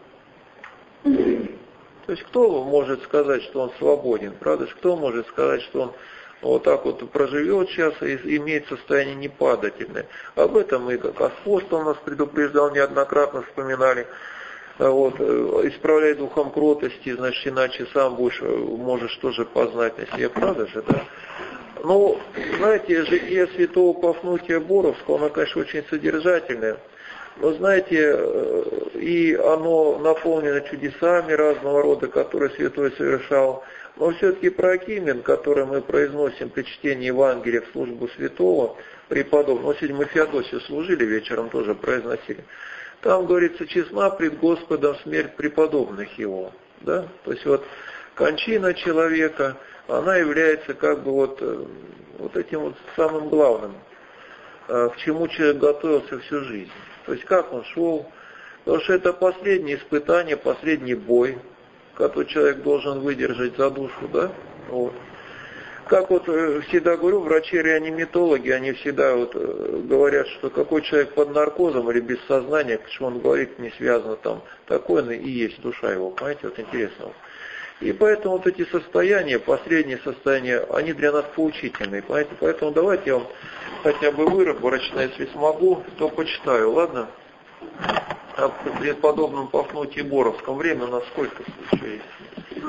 То есть кто может сказать, что он свободен, правда? Кто может сказать, что он вот так вот проживет сейчас и имеет состояние непадательное? Об этом и как апостол нас предупреждал, неоднократно вспоминали. Исправляй духом кротости, значит, иначе сам можешь тоже познать на себе, правда же, да? Знаете, житие святого Пафнутия Боровского, оно, конечно, очень содержательное, но, знаете, и оно наполнено чудесами разного рода, которые святой совершал, но все-таки Прокимен, который мы произносим при чтении Евангелия в службу святого преподобного, сегодня мы Феодосию служили, вечером тоже произносили, там говорится: честна пред Господом смерть преподобных его, да, то есть вот кончина человека, она является как бы вот этим вот самым главным, к чему человек готовился всю жизнь. То есть как он шел, потому что это последнее испытание, последний бой, который человек должен выдержать за душу, да? Как всегда говорю, врачи-реаниматологи, они всегда говорят, что какой человек под наркозом или без сознания, что он говорит, не связано там, такой он и есть душа его, понимаете, вот интересно. И поэтому вот эти состояния, последние состояния, они для нас поучительные, понимаете? Поэтому давайте я вам хотя бы выборочно, если смогу, то почитаю, ладно? О преподобном Пафнутии Боровском. Время у нас сколько еще есть?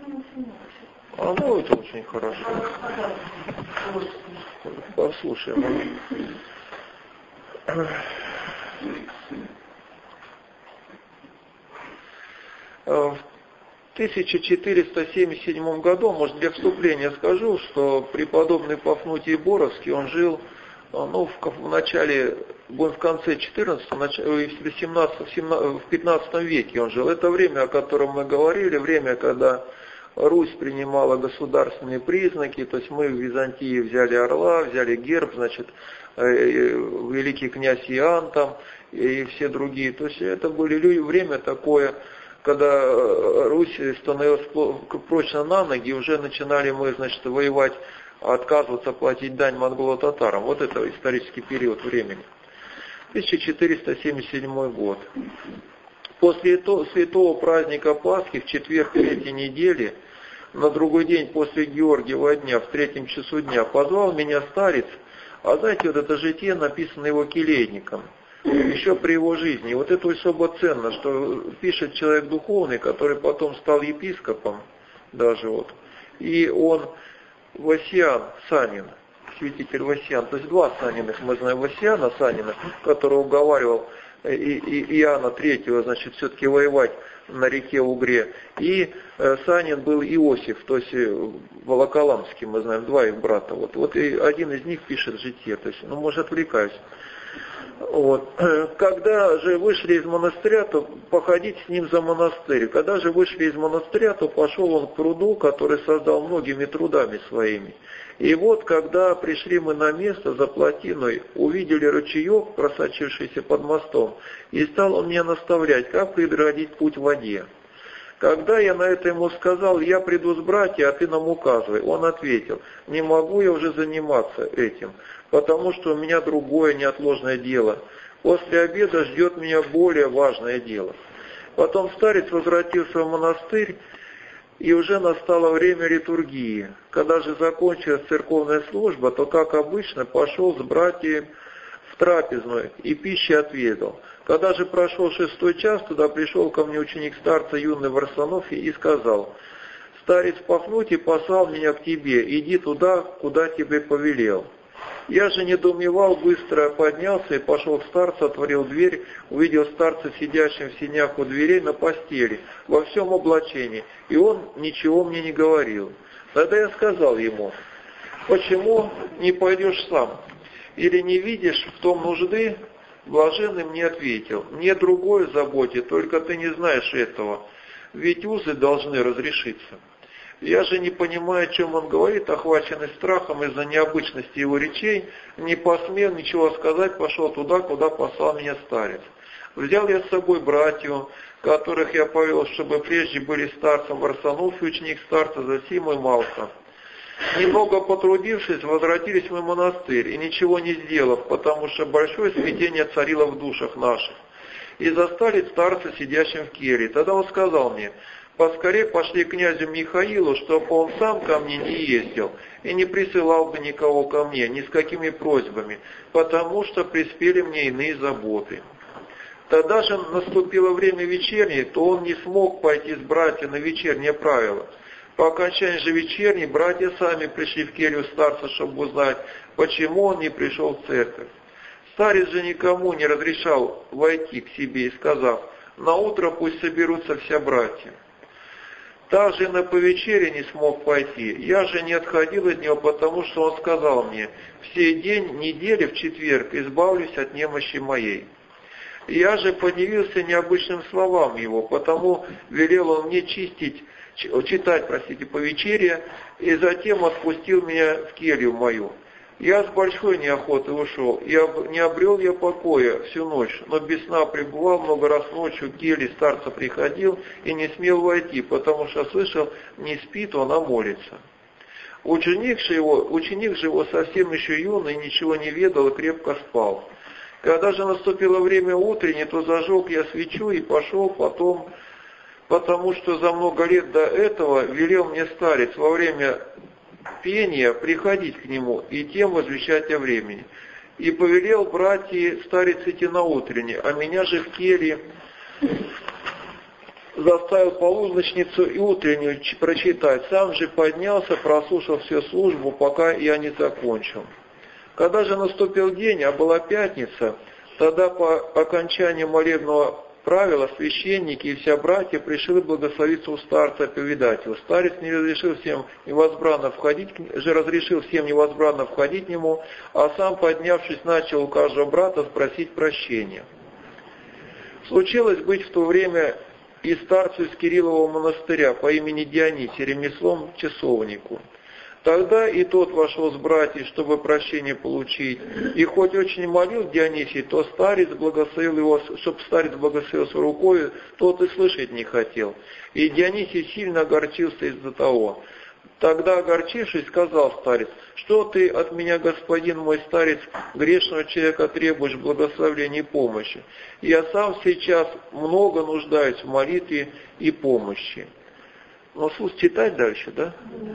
Это очень хорошо. Послушаем. В 1477 году, может, для вступления скажу, что преподобный Пафнутий Боровский, он жил в начале, в конце 14-го, в 15 веке он жил. Это время, о котором мы говорили, время, когда Русь принимала государственные признаки, то есть мы в Византии взяли орла, взяли герб, значит, великий князь Иоанн там и все другие. То есть это были время такое, когда Русь становилась прочно на ноги, уже начинали мы, значит, воевать, отказываться платить дань монголо-татарам. Вот это исторический период времени. 1477 год. После святого праздника Пасхи, в четверг третьей недели, на другой день после Георгиева дня, в 3 часу дня, позвал меня старец, а знаете, вот это житие написано его келейником, еще при его жизни. И вот это особо ценно, что пишет человек духовный, который потом стал епископом, даже вот, и он Васян Санин, святитель Васян, то есть два Саниных, мы знаем Васяна Санина, который уговаривал Иоанна III, значит, все-таки воевать на реке Угре, и Санин был Иосиф, то есть Волоколамский, мы знаем, два их брата, вот и один из них пишет житие, то есть, может, отвлекаюсь. Вот. Когда же вышли из монастыря, то походить с ним за монастырь. Когда же вышли из монастыря, то пошел он к пруду, который создал многими трудами своими. И вот, когда пришли мы на место за плотиной, увидели ручеек, просочившийся под мостом, и стал он меня наставлять, как преградить путь в воде. Когда я на это ему сказал, я приду с братья, а ты нам указывай, он ответил, не могу я уже заниматься этим, потому что у меня другое неотложное дело. После обеда ждет меня более важное дело. Потом старец возвратился в монастырь, и уже настало время литургии. Когда же закончилась церковная служба, то, как обычно, пошел с братьями в трапезную и пищи отведал. Когда же прошел 6-й час, туда пришел ко мне ученик старца юный Варсонофий и сказал, «Старец Пафнутий послал меня к тебе, иди туда, куда тебе повелел». Я же недоумевал, быстро поднялся и пошел к старцу, отворил дверь, увидел старца сидящим в сенях у дверей на постели, во всем облачении, и он ничего мне не говорил. Тогда я сказал ему, почему не пойдешь сам? Или не видишь в том нужды? Блаженный мне ответил, мне другое заботит, только ты не знаешь этого, ведь узы должны разрешиться. Я же, не понимая, о чем он говорит, охваченный страхом из-за необычности его речей, не посмел ничего сказать, пошел туда, куда послал меня старец. Взял я с собой братьев, которых я повел, чтобы прежде были старцем Варсонофий, ученик старца, затем и Малка. Немного потрудившись, возвратились мы в монастырь, и ничего не сделав, потому что большое смятение царило в душах наших. И застали старца, сидящим в келье. Тогда он сказал мне, поскорее пошли к князю Михаилу, чтобы он сам ко мне не ездил и не присылал бы никого ко мне, ни с какими просьбами, потому что приспели мне иные заботы. Тогда же наступило время вечерней, то он не смог пойти с братьями на вечернее правило. По окончании же вечерней братья сами пришли в келью старца, чтобы узнать, почему он не пришел в церковь. Старец же никому не разрешал войти к себе и сказав, наутро пусть соберутся все братья. Также на повечере не смог пойти. Я же не отходил от него, потому что он сказал мне, в сей день недели в четверг избавлюсь от немощи моей. Я же подивился необычным словам его, потому велел он мне читать повечерие, и затем отпустил меня в келью мою. Я с большой неохотой ушел, и не обрел я покоя всю ночь, но без сна пребывал много раз ночью, к келье старца приходил и не смел войти, потому что слышал, не спит он, а молится. Ученик же его совсем еще юный, ничего не ведал и крепко спал. Когда же наступило время утреннее, то зажег я свечу и пошел потом, потому что за много лет до этого велел мне старец во время пения приходить к нему и тем возвещать о времени. И повелел братья старец идти на утреннее, а меня же в келье заставил полуночницу и утреннюю прочитать. Сам же поднялся, прослушал всю службу, пока я не закончил. Когда же наступил день, а была пятница, тогда по окончании молебного правило, священники и вся братья пришли благословиться у старца повидать его. Старец не разрешил всем невозбранно входить к нему, а сам, поднявшись, начал у каждого брата спросить прощения. Случилось быть в то время и старцу из Кириллового монастыря по имени Дионисий, ремеслом часовнику. Тогда и тот вошел с братьев, чтобы прощение получить. И хоть очень молил Дионисий, то старец благословил его, чтобы старец благословил своей рукой, тот и слышать не хотел. И Дионисий сильно огорчился из-за того. Тогда, огорчившись, сказал старец: «Что ты от меня, господин мой старец, грешного человека требуешь благословения и помощи? Я сам сейчас много нуждаюсь в молитве и помощи». Ну, слушай, читать дальше, да?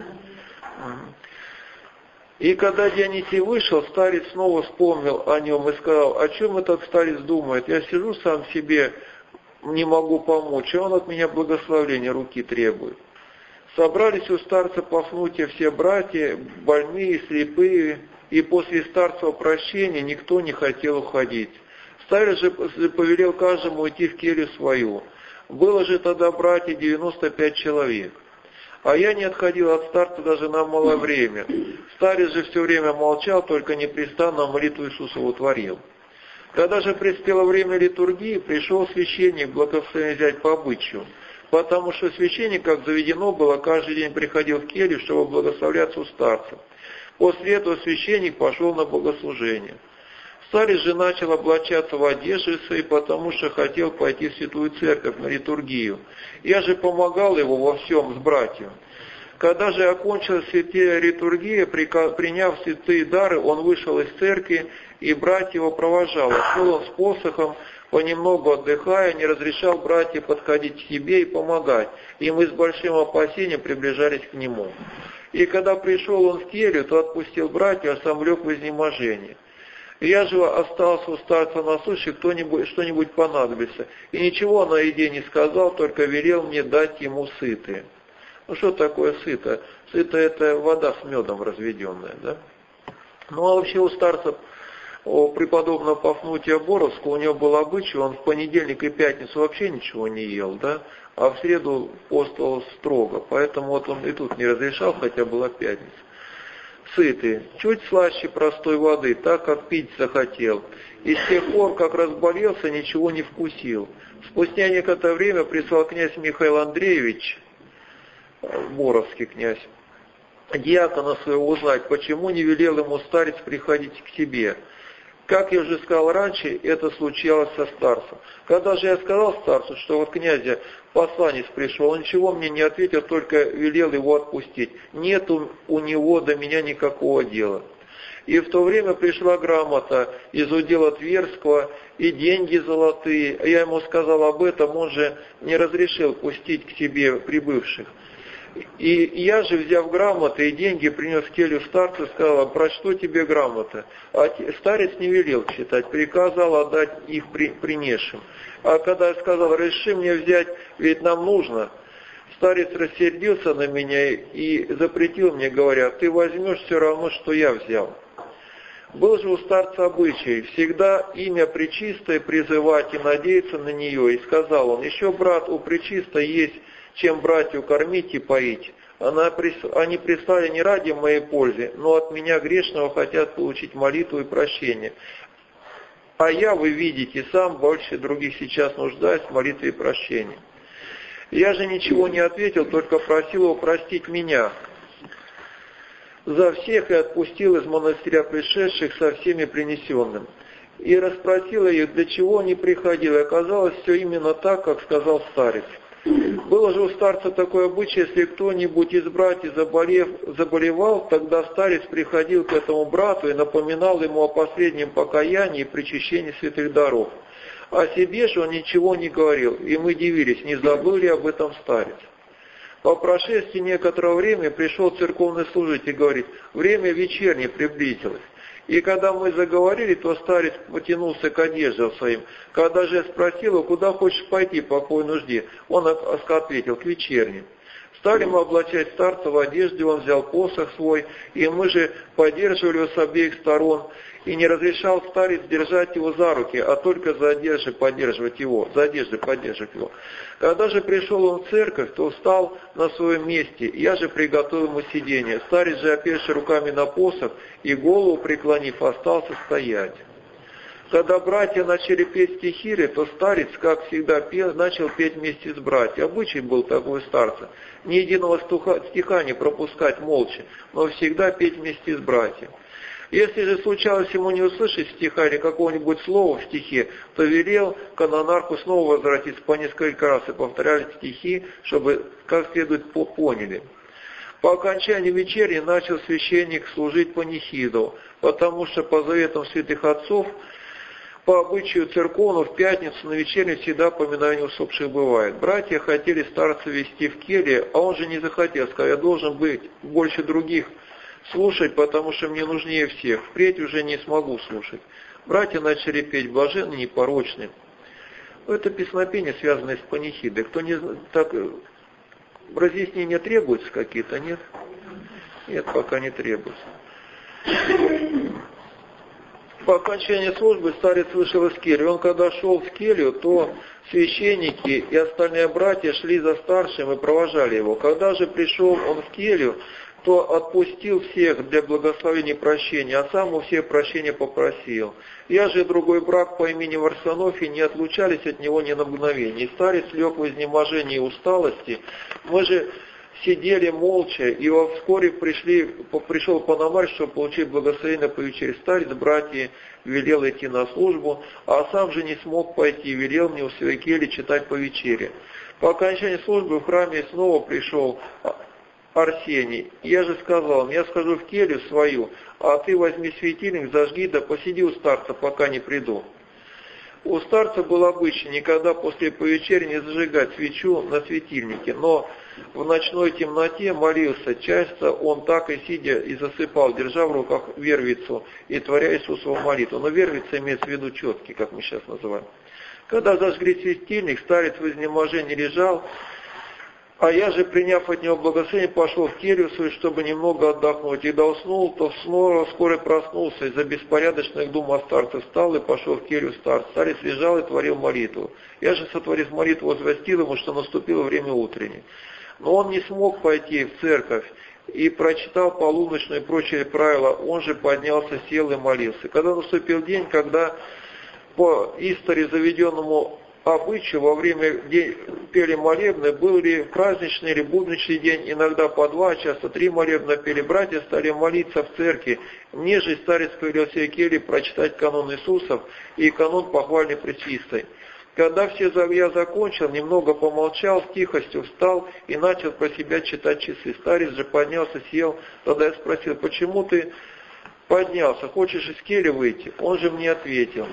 И когда Дионисий вышел, старец снова вспомнил о нем и сказал: «О чем этот старец думает? Я сижу сам себе, не могу помочь, а он от меня благословения руки требует». Собрались у старца Пафнутия все братья, больные, слепые, и после старцевого прощения никто не хотел уходить. Старец же повелел каждому идти в келью свою. Было же тогда, братья, 95 человек. А я не отходил от старца даже на малое время. Старец же все время молчал, только непрестанно молитву Иисусову творил. Когда же приспело время литургии, пришел священник благословение взять по обычаю, потому что священник, как заведено было, каждый день приходил в келью, чтобы благословляться у старца. После этого священник пошел на богослужение. Старец же начал облачаться в одежды свои, потому что хотел пойти в святую церковь на литургию. Я же помогал его во всем с братьями. Когда же окончилась святая литургия, приняв святые дары, он вышел из церкви, и братья его провожали. Шел он с посохом, понемногу отдыхая, не разрешал братьям подходить к себе и помогать. И мы с большим опасением приближались к нему. И когда пришел он в келью, то отпустил братьев, а сам лег в изнеможение. Я же остался у старца на случай, что-нибудь понадобится. И ничего на еде не сказал, только велел мне дать ему сытые. Ну что такое сыто? Сыто — это вода с медом разведенная, да? Ну а вообще у старца, у преподобного Пафнутия Боровского, у него был обычай, он в понедельник и пятницу вообще ничего не ел, да? А в среду постил строго, поэтому вот он и тут не разрешал, хотя была пятница. Сытый, чуть слаще простой воды, так как пить захотел. И с тех пор, как разболелся, ничего не вкусил. Спустя некоторое время прислал князь Михаил Андреевич, боровский князь, диакона своего узнать, почему не велел ему старец приходить к себе. Как я уже сказал раньше, это случалось со старцем. Когда же я сказал старцу, что вот князя посланец пришел, он ничего мне не ответил, только велел его отпустить. Нет у него до меня никакого дела. И в то время пришла грамота из удела Тверского и деньги золотые. Я ему сказал об этом, он же не разрешил пустить к себе прибывших. И я же, взяв грамоты и деньги, принес в келью старца, сказал: прочту тебе грамоты. А старец не велел читать, приказал отдать их принесшим. А когда я сказал: разреши мне взять, ведь нам нужно, старец рассердился на меня и запретил мне, говоря: ты возьмешь все равно, что я взял. Был же у старца обычай всегда имя Пречистой призывать и надеяться на нее. И сказал он: еще, брат, у Пречистой есть чем братью кормить и поить. Они прислали не ради моей пользы, но от меня грешного хотят получить молитву и прощение. А я, вы видите, сам больше других сейчас нуждаюсь в молитве и прощении. Я же ничего не ответил, только просил его простить меня за всех и отпустил из монастыря пришедших со всеми принесенным. И расспросил ее, для чего они приходили. Оказалось, все именно так, как сказал старец. Было же у старца такое обычай, если кто-нибудь из братьев заболевал, тогда старец приходил к этому брату и напоминал ему о последнем покаянии и причащении святых даров. О себе же он ничего не говорил, и мы дивились, не забыл ли об этом старец. По прошествии некоторого времени пришел церковный служитель и говорит: время вечернее приблизилось. И когда мы заговорили, то старец потянулся к одеждам своим. Когда же я спросил его: куда хочешь пойти по какой нужде, он ответил: к вечерне. Стали мы облачать старца в одежде, он взял посох свой, и мы же поддерживали его с обеих сторон, и не разрешал старец держать его за руки, а только за одежды поддерживать его, Когда же пришел он в церковь, то встал на своем месте, я же приготовил ему сиденье. Старец же, оперши руками на посох, и голову преклонив, остался стоять. Когда братья начали петь стихиры, то старец, как всегда, начал петь вместе с братьями. Обычай был такой у старца. Ни единого стиха не пропускать молча, но всегда петь вместе с братьями. Если же случалось ему не услышать стиха или какого-нибудь слова в стихе, то велел канонарху снова возвратиться по несколько раз и повторяли стихи, чтобы как следует поняли. По окончании вечери начал священник служить панихиду, потому что по заветам святых отцов, по обычаю церковного, в пятницу на вечерню всегда поминание усопших бывает. Братья хотели старца вести в келье, а он же не захотел, сказал: я должен быть больше других слушать, потому что мне нужнее всех. Впредь уже не смогу слушать. Братья начали петь блаженный, непорочный. Это песнопения, связанные с панихидой. Кто не так, разъяснения требуются какие-то, нет? Нет, пока не требуется. По окончании службы старец вышел из кельи. Он когда шел в келью, то священники и остальные братья шли за старшим и провожали его. Когда же пришел он в келью, то отпустил всех для благословения и прощения, а сам у всех прощения попросил. Я же и другой брат по имени Варсонофий не отлучались от него ни на мгновение. И старец лег в изнеможении и усталости. Мы же сидели молча, и вскоре пришел Пономарь, чтобы получить благословение по вечере. Старец братья велел идти на службу, а сам же не смог пойти, велел мне у своей кельи читать по вечере. По окончании службы в храме снова пришел Арсений. Я же сказал: я схожу в келью свою, а ты возьми светильник, зажги, да посиди у старца, пока не приду. У старца был обычай никогда после повечери не зажигать свечу на светильнике, но в ночной темноте молился. Часто он так и сидя и засыпал, держа в руках вервицу и творя Иисусову молитву. Но вервица имеется в виду четкий, как мы сейчас называем. Когда зажгли светильник, старец в изнеможении лежал, а я же, приняв от него благословение, пошел в келью свою, чтобы немного отдохнуть. И когда уснул, то снова вскоре проснулся. Из-за беспорядочных дум о старце встал и пошел в келью старца. Старец лежал и творил молитву. Я же, сотворив молитву, возвестил ему, что наступило время утреннее. Но он не смог пойти в церковь и прочитал полуночную и прочие правила. Он же поднялся, сел и молился. Когда наступил день, когда по истории заведенному обычаю во время пели молебны, был ли праздничный или будничный день, иногда по 2, часто 3 молебна пели, братья стали молиться в церкви. Мне же старец повелел всей келье прочитать канон Иисусов и канон похвальной пречистой. Когда я закончил, немного помолчал, с тихостью встал и начал про себя читать часы. Старец же поднялся, сел. Тогда я спросил: почему ты поднялся, хочешь из кельи выйти? Он же мне ответил: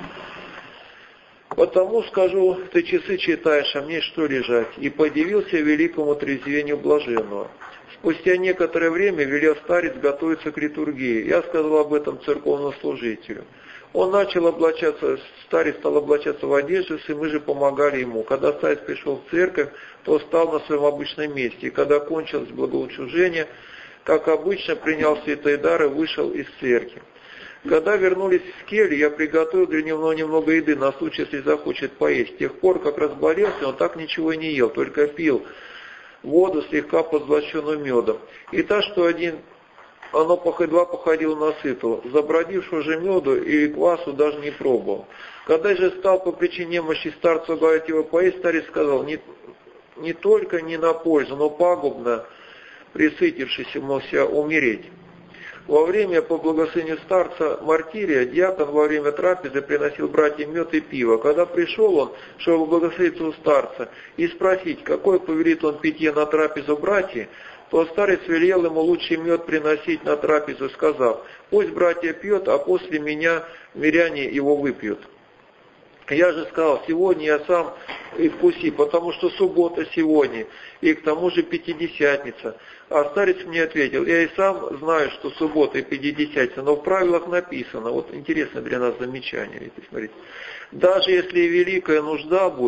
потому, скажу, ты часы читаешь, а мне что лежать? И подивился великому трезвению блаженного. Спустя некоторое время велел старец готовиться к литургии. Я сказал об этом церковному служителю. Он начал облачаться, старец стал облачаться в одежду, и мы же помогали ему. Когда старец пришел в церковь, то встал на своем обычном месте. И когда кончилось благослужение, как обычно, принял святые дары и вышел из церкви. Когда вернулись в келью, я приготовил для него немного еды, на случай, если захочет поесть. С тех пор, как разболелся, он так ничего и не ел, только пил воду, слегка позлощенную медом. И так, что оно едва походило на сытого. Забродившего же меду и квасу даже не пробовал. Когда же стал по причине немощи старцу говорить его поесть, старец сказал: не только не на пользу, но пагубно, присытившись, умереть. Во время, по благословению старца Мартирия, диакон во время трапезы приносил братьям мед и пиво. Когда пришел он, чтобы благословиться у старца и спросить, какой повелит он питье на трапезу братья, то старец велел ему лучший мед приносить на трапезу, сказав: пусть братья пьет, а после меня миряне его выпьют. Я же сказал: сегодня я сам и вкуси, потому что суббота сегодня, и к тому же Пятидесятница. А старец мне ответил: я и сам знаю, что суббота и Пятидесятница, но в правилах написано, вот интересное для нас замечание, видите, смотрите, даже если и великая нужда будет,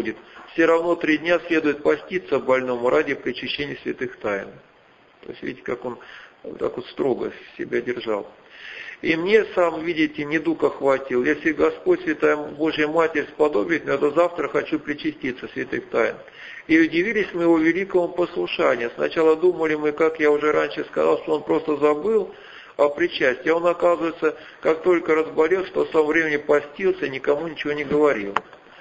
все равно 3 дня следует поститься больному ради причащения святых тайн. То есть, видите, как он так вот строго себя держал. И мне сам, видите, недуг охватил. Если Господь, Святая Божья Матерь, сподобит меня, то завтра хочу причаститься святых тайн. И удивились мы его великому послушанию. Сначала думали мы, как я уже раньше сказал, что он просто забыл о причастии. А он, оказывается, как только разболелся, то в самом времени постился, никому ничего не говорил.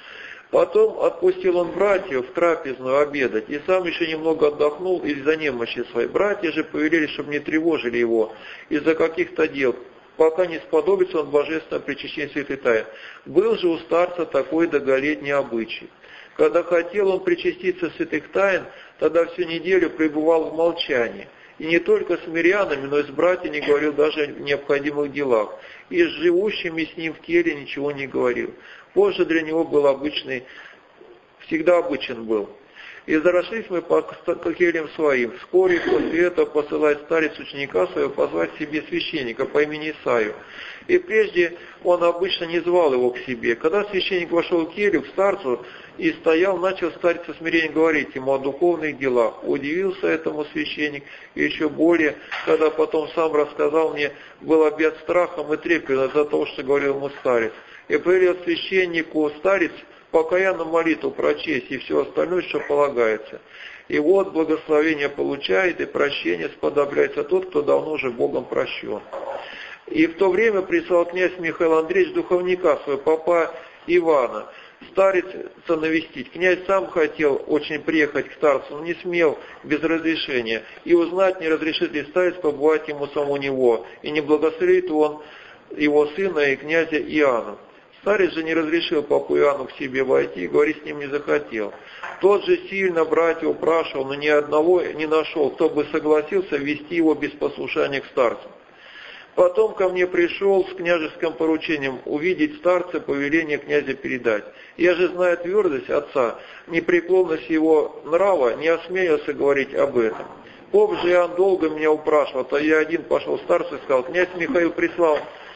Потом отпустил он братьев в трапезную обедать, и сам еще немного отдохнул из-за немощи своей. Братья же повелели, чтобы не тревожили его из-за каких-то дел, пока не сподобится он божественного причащения святых тайн. Был же у старца такой долголетний обычай. Когда хотел он причаститься святых тайн, тогда всю неделю пребывал в молчании. И не только с мирянами, но и с братьями не говорил даже о необходимых делах. И с живущими с ним в теле ничего не говорил. Позже для него был обычный, всегда обычен был. И зарослись мы по келям своим. Вскоре после этого посылает старец ученика своего позвать к себе священника по имени Исаю. И прежде он обычно не звал его к себе. Когда священник вошел в келью, к старцу, и стоял, начал старец со смирением говорить ему о духовных делах. Удивился этому священник, и еще более, когда потом сам рассказал мне, был объят страхом и трепетом за то, что говорил ему старец. И повелел священнику старец покаянную молитву прочесть и все остальное, что полагается. И вот благословение получает, и прощение сподобляется тот, кто давно уже Богом прощен. И в то время прислал князь Михаил Андреевич духовника своего, попа Ивана, старица навестить. Князь сам хотел очень приехать к старцу, но не смел без разрешения, и узнать, не разрешит ли старец побывать ему саму него, и не благословит он его сына и князя Иоанна. Старец же не разрешил попу Иоанну к себе войти, и говорить с ним не захотел. Тот же сильно братья упрашивал, но ни одного не нашел, кто бы согласился вести его без послушания к старцу. Потом ко мне пришел с княжеским поручением увидеть старца, повеление князя передать. Я же, зная твердость отца, непреклонность его нрава, не осмелился говорить об этом. Поп же Иоанн долго меня упрашивал, то я один пошел к старцу и сказал: князь Михаил прислал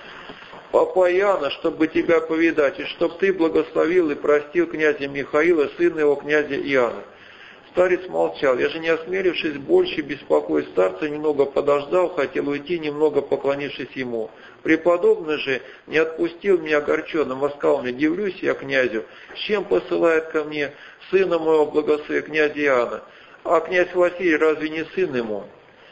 попа Иоанна, чтобы тебя повидать, и чтобы ты благословил и простил князя Михаила, сына его князя Иоанна. Старец молчал. Я же, не осмелившись больше беспокоить старца, немного подождал, хотел уйти, немного поклонившись ему. Преподобный же не отпустил меня огорченным, а сказал мне: дивлюсь я князю, с чем посылает ко мне сына моего благословия князя Иоанна? А князь Василий разве не сын ему?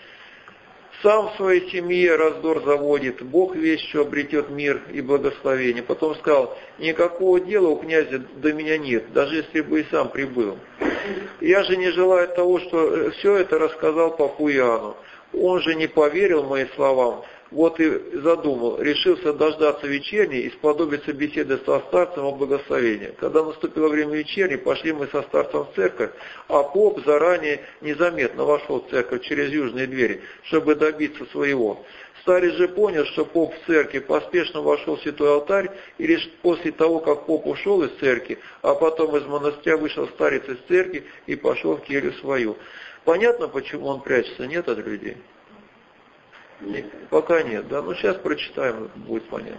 Сам в своей семье раздор заводит, Бог весть, что обретет мир и благословение. Потом сказал: никакого дела у князя до меня нет, даже если бы и сам прибыл. Я же не желаю того, что все это рассказал попу Иоанну. Он же не поверил моим словам, вот и задумал, решился дождаться вечерней и сподобиться беседы со старцем о благословении. Когда наступило время вечерни, пошли мы со старцем в церковь, а поп заранее незаметно вошел в церковь через южные двери, чтобы добиться своего. Старец же понял, что поп в церкви, поспешно вошел в святой алтарь, и лишь после того, как поп ушел из церкви, а потом из монастыря вышел старец из церкви и пошел в келью свою. Понятно, почему он прячется? Нет от людей? Пока нет, да? Ну, сейчас прочитаем, будет понятно.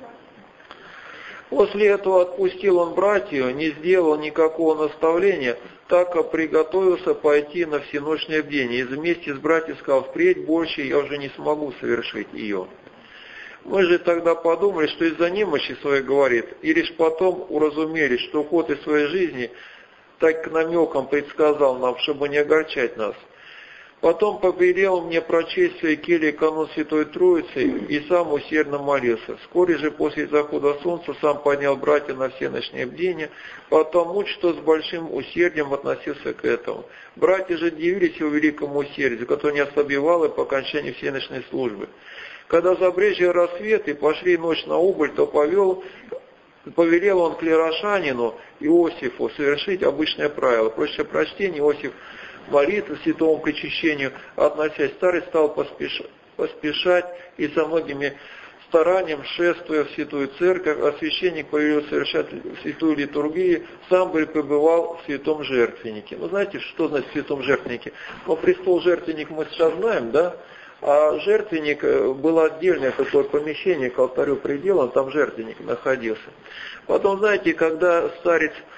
После этого отпустил он братью, не сделал никакого наставления, так как приготовился пойти на всеночное бдение. И вместе с братьями сказал: впредь больше я уже не смогу совершить ее. Мы же тогда подумали, что из-за немощи своей говорит, и лишь потом уразумели, что ход из своей жизни так намеком предсказал нам, чтобы не огорчать нас. Потом повелел мне прочесть в своей келье канон Святой Троицы и сам усердно молился. Вскоре же после захода солнца сам поднял братья на всеночное бдение, потому что с большим усердием относился к этому. Братья же дивились его великому усердию, которое не ослабевало по окончании всеночной службы. Когда забрежил рассвет и пошли ночь на убыль, то повелел он клерошанину Иосифу совершить обычное правило. После прочтения Иосиф молитвы святому причащению, относясь, старец стал поспешать и со многими старанием, шествуя в святую церковь, а священник повелел совершать святую литургию, сам бы пребывал в святом жертвеннике. Ну, знаете, что значит в святом жертвеннике? Ну, престол жертвенник мы сейчас знаем, да? А жертвенник было отдельное такое помещение, к алтарю приделан, там жертвенник находился. Потом, знаете, когда старец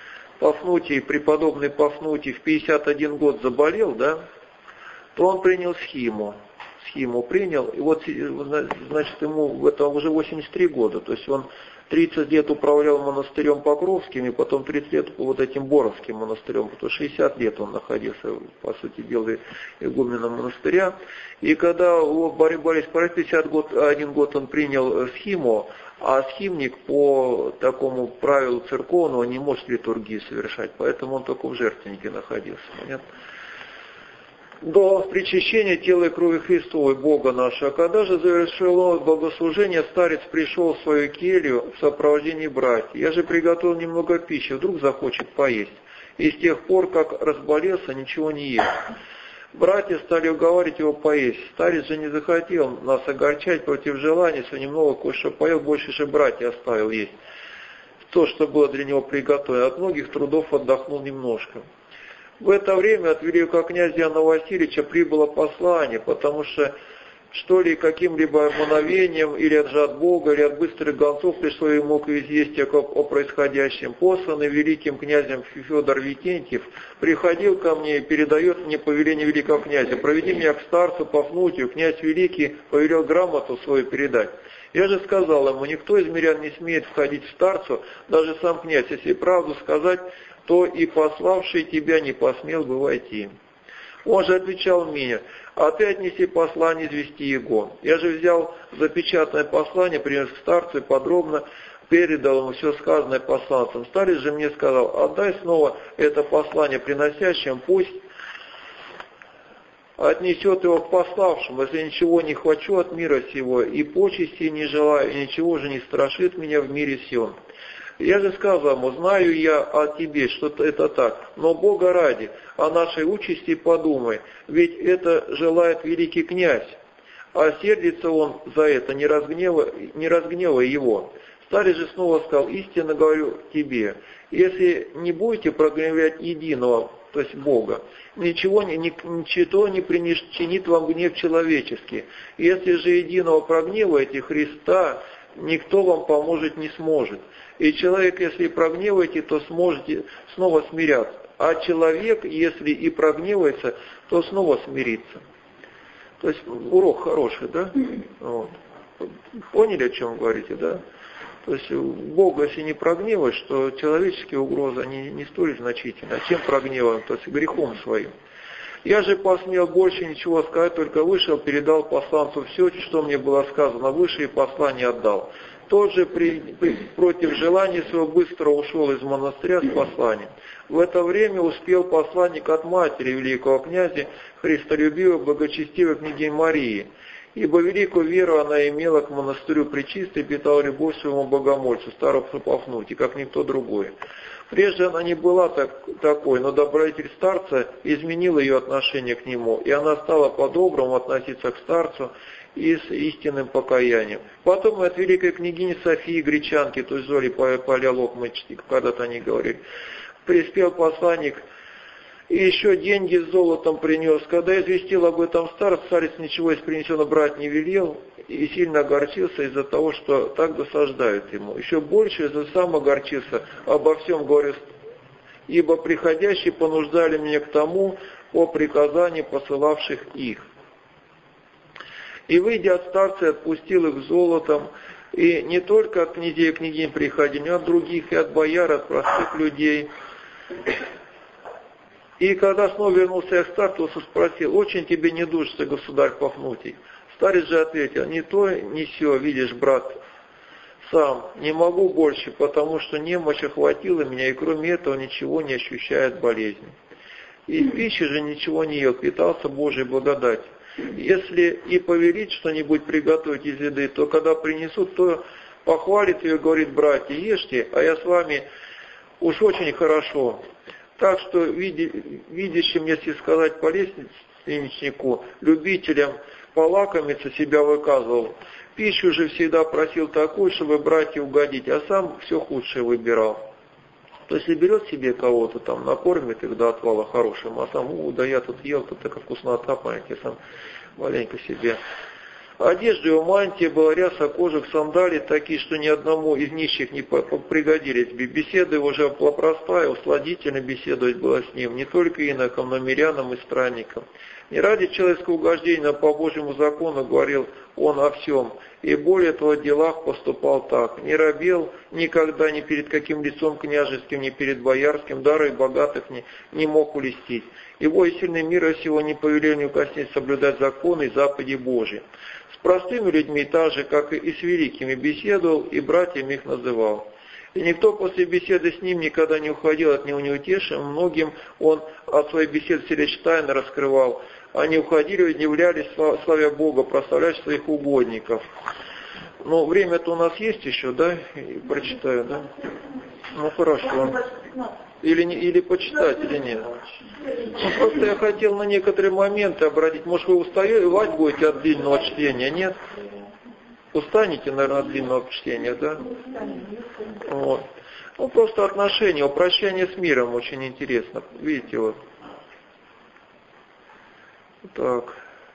Пафнутий, преподобный Пафнутий в 51 год заболел, да, то он принял схиму. Схиму принял, и вот, значит, ему это уже 83 года, то есть он 30 лет управлял монастырем Покровским, и потом 30 лет вот этим Боровским монастырем, потому что 60 лет он находился, по сути дела, игуменом монастыря. И когда его боролись, 51 год он принял схиму, а схимник по такому правилу церковному не может литургии совершать, поэтому он только в жертвеннике находился. Понятно? До причащения тела и крови Христовой, Бога нашего. Когда же завершилось богослужение, старец пришел в свою келью в сопровождении братьев. Я же приготовил немного пищи, вдруг захочет поесть. И с тех пор, как разболелся, ничего не ест. Братья стали уговаривать его поесть. Старец же не захотел нас огорчать против желания, что немного кое-что поел, больше же братья оставил есть. То, что было для него приготовлено. От многих трудов отдохнул немножко. В это время от великого князя Иоанна Васильевича прибыло послание, потому что, что ли, каким-либо мгновением, или от Бога, или от быстрых гонцов пришло ему известие о происходящем. Посланный великим князем Федор Викентьев приходил ко мне и передает мне повеление великого князя: проведи меня к старцу Пафнутию, князь великий повелел грамоту свою передать. Я же сказал ему: никто из мирян не смеет входить в старцу, даже сам князь, если правду сказать, то и пославший тебя не посмел бы войти. Он же отвечал мне: а ты отнеси послание, извести его. Я же взял запечатанное послание, принес к старцу и подробно передал ему все сказанное посланцем. Старец же мне сказал: отдай снова это послание приносящим, пусть отнесет его к пославшему, если ничего не хочу от мира сего, и почести не желаю, и ничего же не страшит меня в мире сем. Я же сказал ему: знаю я о тебе, что это так, но Бога ради, о нашей участи подумай, ведь это желает великий князь, а сердится он за это, не разгневай его. Старец же снова сказал: истинно говорю тебе, если не будете прогневлять единого, то есть Бога, ничто не причинит вам гнев человеческий. Если же единого прогневаете, Христа, никто вам поможет не сможет. И человек, если прогневаете, то сможете снова смиряться. А человек, если и прогневается, то снова смирится. То есть урок хороший, да? Вот. Поняли, о чем говорите, да? То есть Бога, если не прогневаешь, то человеческие угрозы, они не столь значительны. А чем прогневаем? То есть грехом своим. Я же посмел больше ничего сказать, только вышел, передал посланцу все, что мне было сказано выше, и послание отдал. Тот же против желания своего быстро ушел из монастыря с посланием. В это время успел посланник от матери великого князя, христолюбивой, благочестивой княгини Марии, ибо великую веру она имела к монастырю Пречистой и питала любовь своему богомольцу, старцу Пафнутию, как никто другой. Прежде она не была такой, но добродетель старца изменила ее отношение к нему, и она стала по-доброму относиться к старцу и с истинным покаянием. Потом от великой княгини Софии Гречанки, то есть Золи Палеолог, мы когда-то о ней говорили, приспел посланник и еще деньги с золотом принес. Когда известил об этом старец ничего из принесенного брать не велел и сильно огорчился из-за того, что так досаждают ему. Еще больше сам огорчился, обо всем говорю, ибо приходящие понуждали меня к тому по приказанию посылавших их. И, выйдя от старца, отпустил их золотом, и не только от князей и княгинь приходили, но и от других, и от бояр, от простых людей. И когда снова вернулся я к старцу, спросил: очень тебе не душится, государь Пафнутий? Старец же ответил: не то, не сё, видишь, брат, сам не могу больше, потому что немощь охватила меня, и кроме этого ничего не ощущает болезни. И пищи же ничего не ел, питался Божьей благодатью. Если и повелить что-нибудь приготовить из еды, то когда принесут, то похвалит ее, говорит: братья, ешьте, а я с вами уж очень хорошо. Так что видящим, если сказать по лестничнику, любителям полакомиться себя выказывал. Пищу же всегда просил такую, чтобы братья угодить, а сам все худшее выбирал. То есть, если берет себе кого-то там, накормит их до отвала хорошим, а сам: да я тут ел, тут такая вкуснота, понимаете, сам маленько себе Одежда его мантия была ряса кожух, сандалии такие, что ни одному из нищих не пригодились бы. Беседа его же была простая, усладительно беседовать было с ним, не только инокам, но мирянам и странникам. Не ради человеческого угождения, но по Божьему закону говорил он о всем, и более того в делах поступал так. Не робел никогда ни перед каким лицом княжеским, ни перед боярским, дары богатых не мог улестить. Его и сильный мира сего не повелели неукоснеть соблюдать законы и заповеди Божьи. С простыми людьми так же, как и с великими, беседовал и братьями их называл. И никто после беседы с ним никогда не уходил от него неутешим. Многим он от своей беседы все речь тайно раскрывал. Они уходили, удивлялись, славя Бога, прославляя своих угодников. Но время-то у нас есть еще, да? Прочитаю, да? Ну хорошо. Или почитать, или нет. Ну, просто я хотел на некоторые моменты обратить. Может, вы устаете будете от длинного чтения, нет? Устанете, наверное, от длинного чтения, да? Вот. Ну, просто отношения, прощание с миром очень интересно. Видите, вот. Так.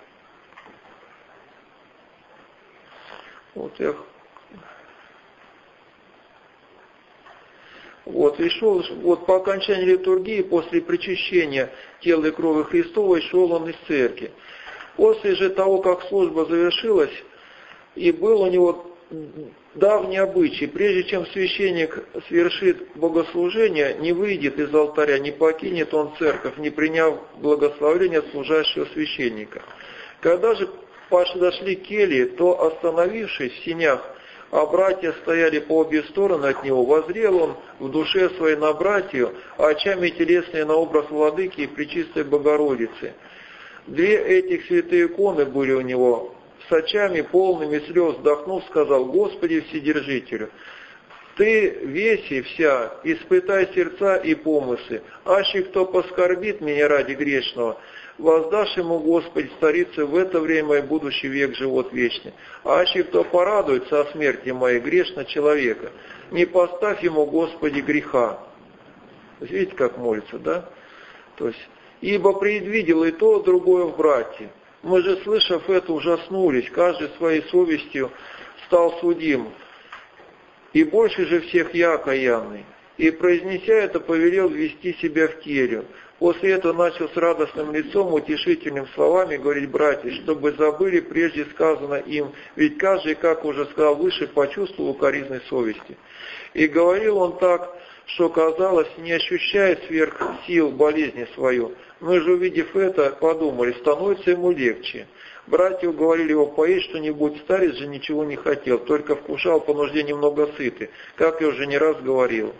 И шел, по окончании литургии, после причащения тела и крови Христовой, шел он из церкви. После же того, как служба завершилась, и был у него давний обычай, прежде чем священник совершит богослужение, не выйдет из алтаря, не покинет он церковь, не приняв благословения от служащего священника. Когда же подошли к келье, то, остановившись в сенях, а братья стояли по обе стороны от него, воззрел он в душе своей на братью, а очами телесные на образ Владыки и Пречистой Богородицы. Две этих святые иконы были у него. С очами полными слез вздохнув, сказал: Господи Вседержителю, Ты весь и вся, испытай сердца и помыслы, аще кто поскорбит меня ради грешного, воздашь ему, Господи, старице, в это время и будущий век живот вечный. Аще кто порадуется о смерти моей, грешно человека, не поставь ему, Господи, греха. Видите, как молится, да? То есть, ибо предвидел и то, другое в братья. Мы же, слышав это, ужаснулись, каждый своей совестью стал судим. И больше же всех я окаянный. И, произнеся это, повелел ввести себя в келью. После этого начал с радостным лицом, утешительными словами говорить братья, чтобы забыли прежде сказано им, ведь каждый, как уже сказал выше, почувствовал укоризной совести. И говорил он так, что, казалось, не ощущает сверх сил болезни свою. Мы же, увидев это, подумали, становится ему легче. Братья уговорили его поесть что-нибудь, старец же ничего не хотел, только вкушал по нужде немного сыты, как я уже не раз говорил.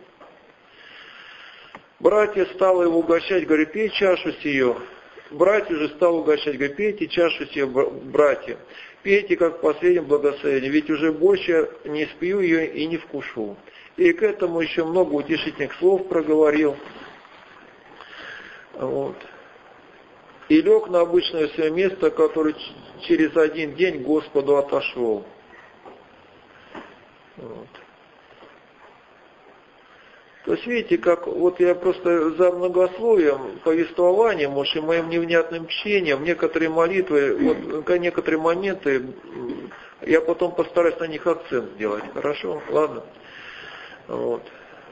Братья стали его угощать, говорит, пей чашу сию. Братья же стал угощать, говорит, пейте чашу сию, братья. Пейте, как в последнем благословении, ведь уже больше не спью ее и не вкушу. И к этому еще много утешительных слов проговорил. Вот. И лег на обычное свое место, которое через один день к Господу отошел. Вот. То есть, видите, как вот я просто за многословием, повествованием, может, и моим невнятным чтением, некоторые молитвы, вот некоторые моменты, я потом постараюсь на них акцент сделать. Хорошо? Ладно? Вот.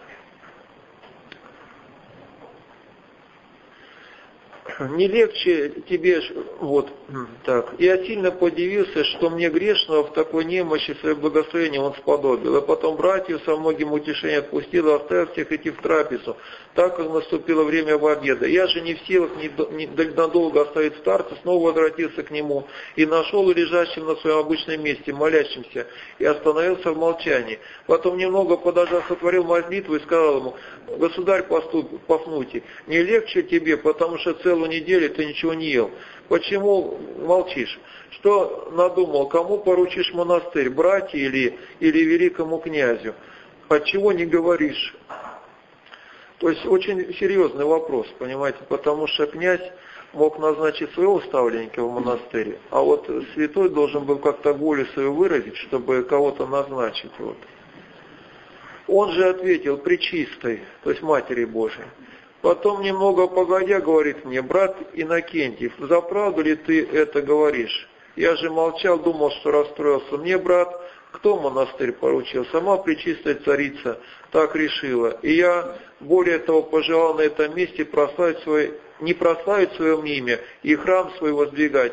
Не легче тебе, вот так. Я сильно подивился, что мне грешного в такой немощи свое благословение он сподобил. И потом братью со многим утешением отпустил, оставил всех идти в трапезу, так как наступило время обеда. Я же не в силах надолго оставить старца, снова возвратился к нему и нашел лежащим на своем обычном месте, молящимся, и остановился в молчании. Потом немного подождав, сотворил молитву и сказал ему: Государь Пафнутий, не легче тебе, потому что целую неделю ты ничего не ел. Почему молчишь? Что надумал? Кому поручишь монастырь? Братья или великому князю? Отчего не говоришь? То есть очень серьезный вопрос, понимаете, потому что князь мог назначить своего ставленника в монастыре, а вот святой должен был как-то волю свою выразить, чтобы кого-то назначить. Вот. Он же ответил: Пречистой, то есть Матери Божией. Потом, немного погодя, говорит мне: брат Иннокентьев, за правду ли ты это говоришь? Я же молчал, думал, что расстроился. Мне, брат, кто монастырь поручил? Сама Пречистая Царица так решила. И я, более того, пожелал на этом месте не прославить свое имя, и храм свой воздвигать,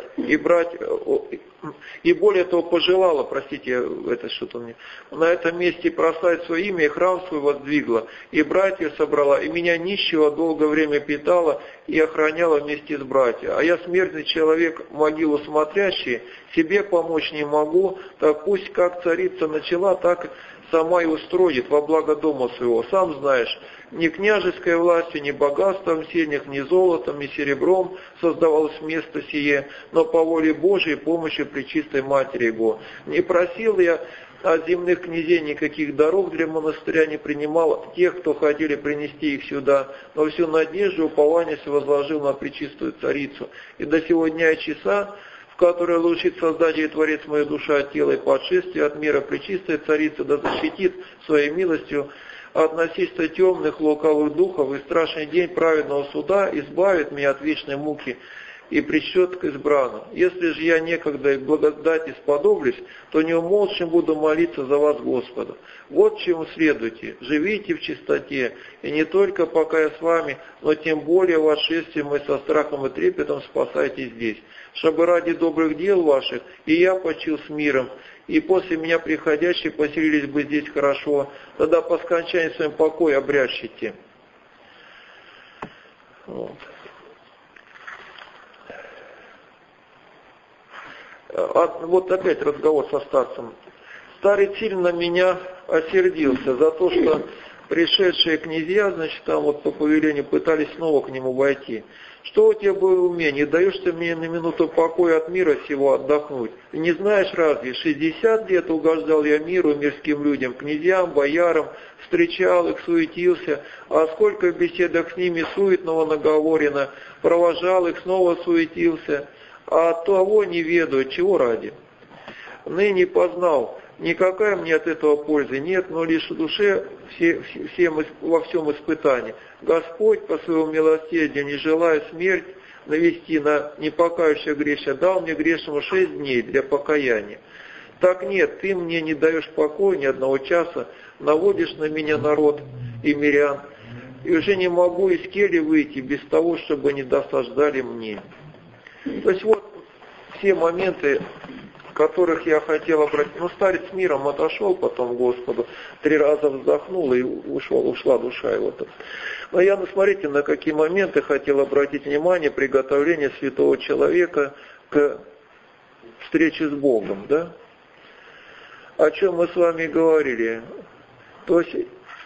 и более того, пожелала, это что-то мне, на этом месте прославить свое имя, и храм свой воздвигла, и братьев собрала, и меня нищего долгое время питала и охраняла вместе с братьями. А я, смертный человек, могилу смотрящий, себе помочь не могу, так пусть как царица начала, так сама и устроит во благо дома своего. Сам знаешь, ни княжеской властью, ни богатством сильных, ни золотом, ни серебром создавалось место сие, но по воле Божией помощи Пречистой Матери Его. Не просил я от земных князей никаких даров для монастыря, не принимал тех, кто хотели принести их сюда, но всю надежду и упование возложил на Пречистую Царицу. И до сего дня и часа, в которой лучит Создатель и Творец мою душа от тела и подшествия от мира, Пречистая Царица да защитит своей милостью от насильства темных лукавых духов, и страшный день праведного суда избавит меня от вечной муки и причтет к избранным. Если же я некогда и благодати сподоблюсь, то неумолчным буду молиться за вас Господа. Вот чему следуйте, живите в чистоте, и не только пока я с вами, но тем более в отшествии мы со страхом и трепетом спасайтесь здесь, чтобы ради добрых дел ваших и я почил с миром, и после меня приходящие поселились бы здесь хорошо, тогда по скончании своим покой обрящите. Вот опять разговор со старцем. Старец сильно меня осердился за то, что пришедшие князья, там по повелению пытались снова к нему войти. Что у тебя было в уме? Не даешь ты мне на минуту покоя от мира сего отдохнуть? Ты не знаешь разве, 60 лет угождал я миру, мирским людям, князьям, боярам, встречал их, суетился, а сколько в беседах с ними суетного наговорено, провожал их, снова суетился, а того не ведаю, чего ради. Ныне познал, никакая мне от этого пользы нет, но лишь в душе во всем испытании. Господь по своему милосердию, не желая смерть навести на непокающего греша, дал мне грешному 6 дней для покаяния. Так нет, ты мне не даешь покоя ни одного часа, наводишь на меня народ и мирян, и уже не могу из кельи выйти без того, чтобы не досаждали мне. То есть вот все моменты, которых я хотел обратить. Старец миром отошел потом к Господу, 3 раза вздохнул, и ушла душа его. Но я, смотрите, на какие моменты хотел обратить внимание приготовления святого человека к встрече с Богом, да? О чем мы с вами говорили. То есть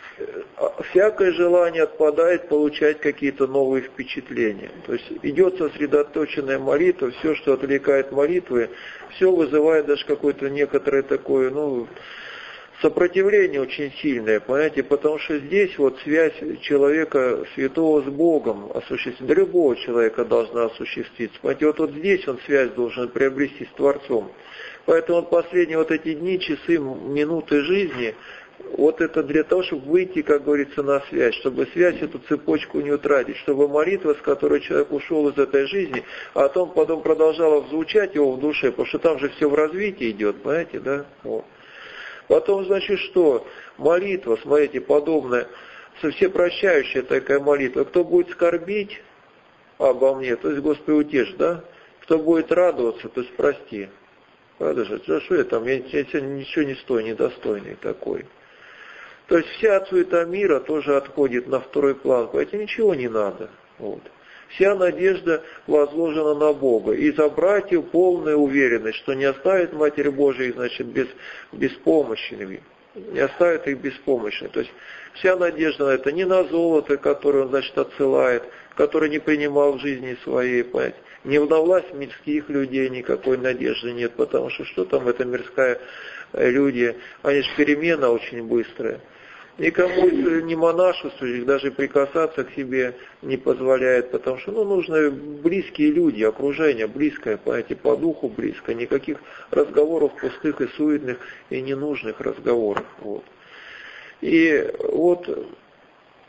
всякое желание отпадает получать какие-то новые впечатления. То есть идет сосредоточенная молитва, все, что отвлекает молитвы, все вызывает даже какое-то некоторое такое, сопротивление очень сильное, понимаете, потому что здесь связь человека святого с Богом осуществится, для любого человека должна осуществиться. Понимаете, вот здесь он связь должен приобрести с Творцом. Поэтому последние эти дни, часы, минуты жизни, это для того, чтобы выйти, как говорится, на связь, чтобы связь, эту цепочку не утратить, чтобы молитва, с которой человек ушел из этой жизни, а потом продолжала звучать его в душе, потому что там же все в развитии идет, понимаете, да? Потом, значит, что? Молитва, смотрите, подобная, всепрощающая такая молитва. Кто будет скорбить обо мне, то есть, Господи, утешь, да? Кто будет радоваться, то есть, прости. Правда же? Что я там? Я ничего не стою, недостойный такой. То есть вся суета мира тоже отходит на второй план. Поэтому ничего не надо. Вся надежда возложена на Бога. И за братьев полная уверенность, что не оставит Матерь Божия, значит, беспомощными. Не оставит их беспомощными. То есть вся надежда на это не на золото, которое он, значит, отсылает, которое не принимал в жизни своей, понимаете. Не на власть мирских людей никакой надежды нет, потому что там это мирская люди, они же перемена очень быстрая. Никому не монашествовать, даже прикасаться к себе не позволяет, потому что нужны близкие люди, окружение близкое, понимаете, по духу близко, никаких разговоров пустых и суетных и ненужных разговоров. И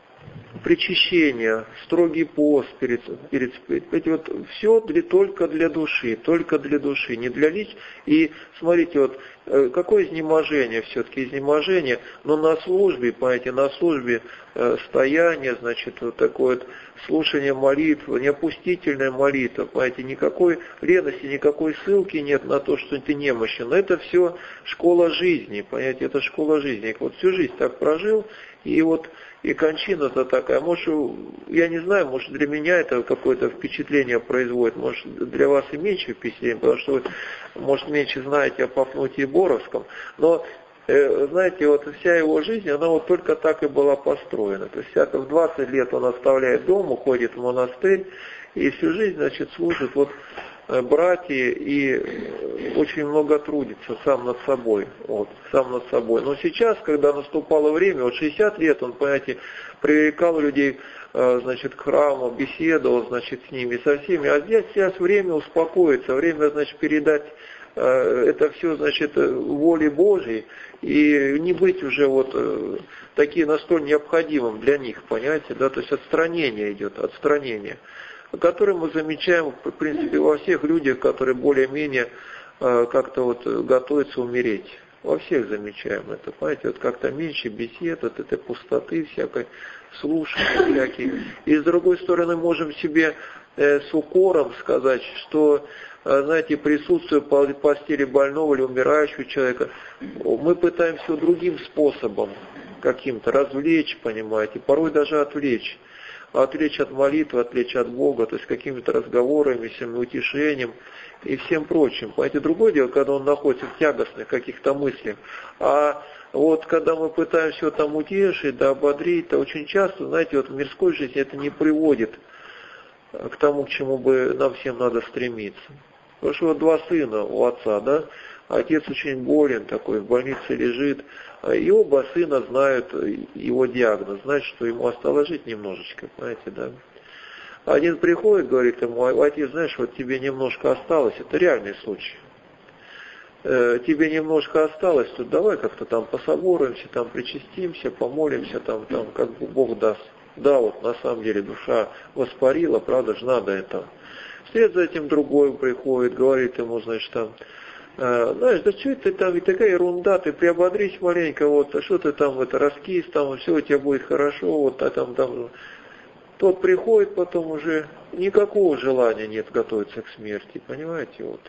причащение, строгий пост эти вот все только для души, не для лич. И смотрите, вот какое изнеможение все-таки, изнеможение, но на службе, понимаете, на службе стояние, значит, вот такое вот слушание молитвы, неопустительная молитва, понимаете, никакой ревности, никакой ссылки нет на то, что ты немощен. Но это все школа жизни, понимаете, это школа жизни. Вот всю жизнь так прожил, и вот и кончина-то такая. Может, я не знаю, может для меня это какое-то впечатление производит, может для вас и меньше впечатление, потому что вы, может, меньше знаете о Пафнутии Боровском, но знаете, вот вся его жизнь, она вот только так и была построена. То есть в 20 лет он оставляет дом, уходит в монастырь, и всю жизнь, значит, служит вот братья и очень много трудится сам над собой. Но сейчас, когда наступало время, вот 60 лет, он, понимаете, привлекал людей, значит, к храму, беседовал, значит, с ними, со всеми. А здесь сейчас время успокоиться, время, значит, передать это все, значит, воле Божьей, и не быть уже вот такие настолько необходимым для них, понимаете, да, то есть отстранение идет, которое мы замечаем, в принципе, во всех людях, которые более-менее как-то вот готовятся умереть. Во всех замечаем это, понимаете, вот как-то меньше бесед, вот этой пустоты всякой, слушания всяких. И с другой стороны, можем себе с укором сказать, что, знаете, присутствие по постели больного или умирающего человека, мы пытаемся другим способом каким-то развлечь, понимаете, порой даже отвлечь от молитвы, отвлечь от Бога, то есть какими-то разговорами, всем утешением и всем прочим. Понимаете, другое дело, когда он находится в тягостных каких-то мыслях. А вот когда мы пытаемся его там утешить, да, ободрить, то очень часто, знаете, вот в мирской жизни это не приводит к тому, к чему бы нам всем надо стремиться. Потому что вот два сына у отца, да, отец очень болен такой, в больнице лежит, и оба сына знают его диагноз, знают, что ему осталось жить немножечко, понимаете, да. Один приходит, говорит ему: отец, знаешь, вот тебе немножко осталось, это реальный случай. Тебе немножко осталось, тут давай как-то там пособоруемся, там причастимся, помолимся, там как бы Бог даст. Да, вот на самом деле душа воспарила, правда же, надо это. Вслед за этим другой приходит, говорит ему, значит, там, знаешь, да что это там, ведь такая ерунда, ты приободрись маленько, вот, а что ты там, это, раскис, там, все у тебя будет хорошо, вот, а там. Тот приходит, потом уже никакого желания нет готовиться к смерти, понимаете, вот.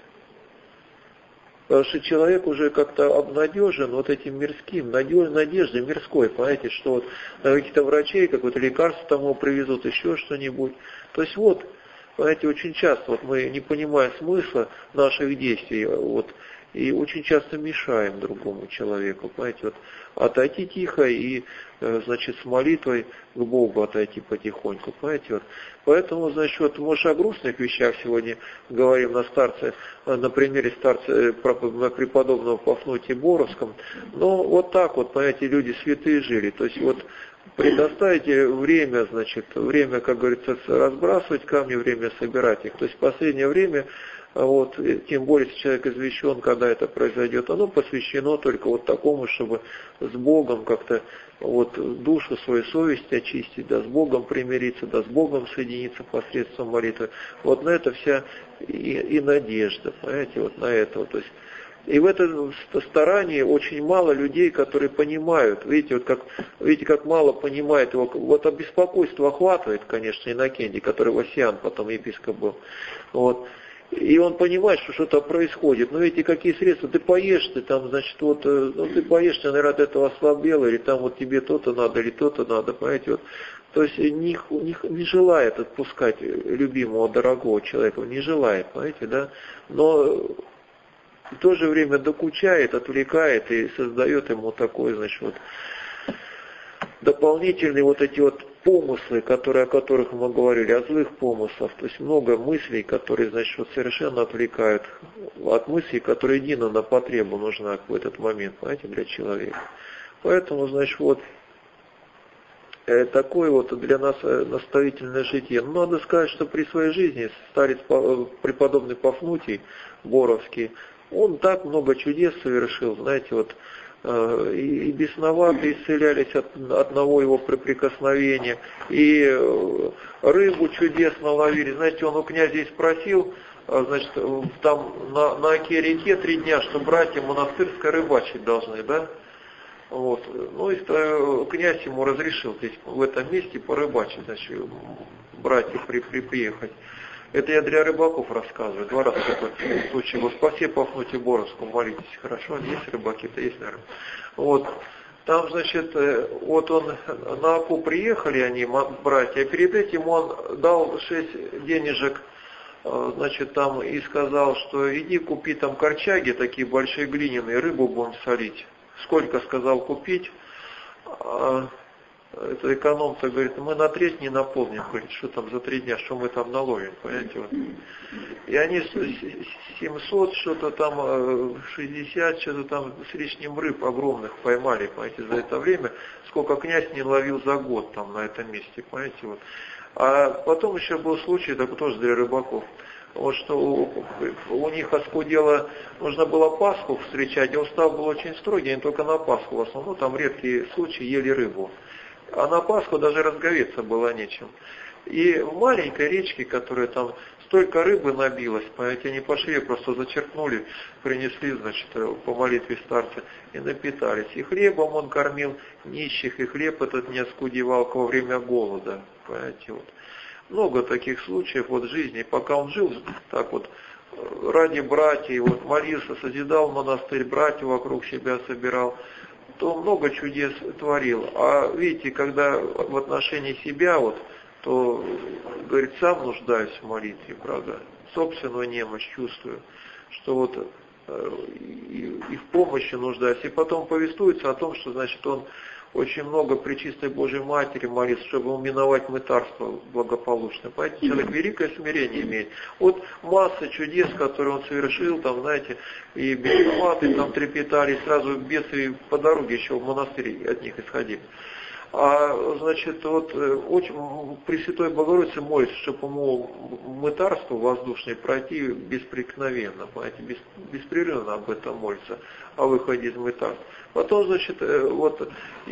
Потому что человек уже как-то обнадежен вот этим мирским, надеждой мирской, понимаете, что вот каких-то врачей, какое-то лекарство тому привезут, еще что-нибудь. То есть вот, понимаете, очень часто вот мы не понимаем смысла наших действий, вот, и очень часто мешаем другому человеку, понимаете, вот, отойти тихо и, значит, с молитвой к Богу отойти потихоньку, понимаете, вот. Поэтому, значит, вот, может, о грустных вещах сегодня говорим на примере старца, преподобного Пафнутия Боровском, но вот так вот, понимаете, люди святые жили, то есть вот предоставите время, значит, время, как говорится, разбрасывать камни, время собирать их, то есть в последнее время, вот, тем более, если человек извещен, когда это произойдет, оно посвящено только вот такому, чтобы с Богом как-то вот душу, свою совесть очистить, да, с Богом примириться, да, с Богом соединиться посредством молитвы. Вот на это вся и надежда, понимаете, вот на это. Вот, то есть, и в этом старании очень мало людей, которые понимают. Видите, как мало понимает его. Вот беспокойство охватывает, конечно, Иннокентий, который Васян, потом епископ был. Вот. И он понимает, что что-то происходит. Но видите, какие средства? Ты поешь, ты там, значит, вот, ну ты поешь, ты, наверное, от этого ослабел, или там вот тебе то-то надо, или то-то надо, понимаете, вот. То есть не желает отпускать любимого, дорогого человека, не желает, понимаете, да. Но в то же время докучает, отвлекает и создает ему такой, значит, вот, дополнительные вот эти вот помыслы, о которых мы говорили, о злых помыслах, то есть много мыслей, которые, значит, вот совершенно отвлекают от мыслей, которые едино на потребу нужна в этот момент, понимаете, для человека. Поэтому, значит, вот такое вот для нас наставительное житие. Но надо сказать, что при своей жизни старец преподобный Пафнутий Боровский, он так много чудес совершил, знаете, вот и бесноватые исцелялись от одного его прикосновения, и рыбу чудесно ловили. Знаете, он у князя и спросил, значит, там на Оке-реке 3 дня, что братья монастырской рыбачить должны, да? Вот. Ну и князь ему разрешил здесь, в этом месте порыбачить, значит, братья приехать. Это я для рыбаков рассказываю. 2 раза такой случай. Вот спасибо Пафнутию Боровскому, молитесь. Хорошо, есть рыбаки-то, есть, наверное. Вот. Там, значит, вот он на Оку приехали, они, братья, а перед этим он дал 6 денежек, значит, там и сказал, что иди купи там корчаги, такие большие глиняные, рыбу будем солить. Сколько сказал купить? Это эконом-то говорит, мы на треть не наполним, говорит, что там за 3 дня, что мы там наловим, понимаете? Вот. И они 700, что-то там, 60, что-то там с лишним рыб огромных поймали, понимаете, за это время, сколько князь не ловил за год там на этом месте, понимаете, вот. А потом еще был случай, так тоже для рыбаков, вот что у них оскудело, нужно было Пасху встречать, и устав был очень строгий, они только на Пасху в основном, там редкие случаи ели рыбу. А на Пасху даже разговеться было нечем. И в маленькой речке, которая там столько рыбы набилось, понимаете, они пошли, просто зачерпнули, принесли, значит, по молитве старца и напитались. И хлебом он кормил нищих, и хлеб этот не оскудевал во время голода, понимаете, вот. Много таких случаев вот в жизни, пока он жил так вот, ради братьев, вот молился, созидал монастырь, братьев вокруг себя собирал, то много чудес творил. А видите, когда в отношении себя, вот, то, говорит, сам нуждаюсь в молитве, правда, собственную немощь чувствую, что вот и в помощи нуждаюсь. И потом повествуется о том, что, значит, он очень много при чистой Божьей Матери молится, чтобы миновать мытарство благополучно. Понимаете, человек великое смирение имеет. Вот масса чудес, которые он совершил, там, знаете, и бесноватые там трепетали, и сразу бесы по дороге еще в монастырь от них исходили. А, значит, вот очень Пресвятой Богородице молится, чтобы ему мытарство воздушное пройти беспрекновенно, понимаете, беспрерывно об этом молится, о выходе из мытарства. Потом, значит, вот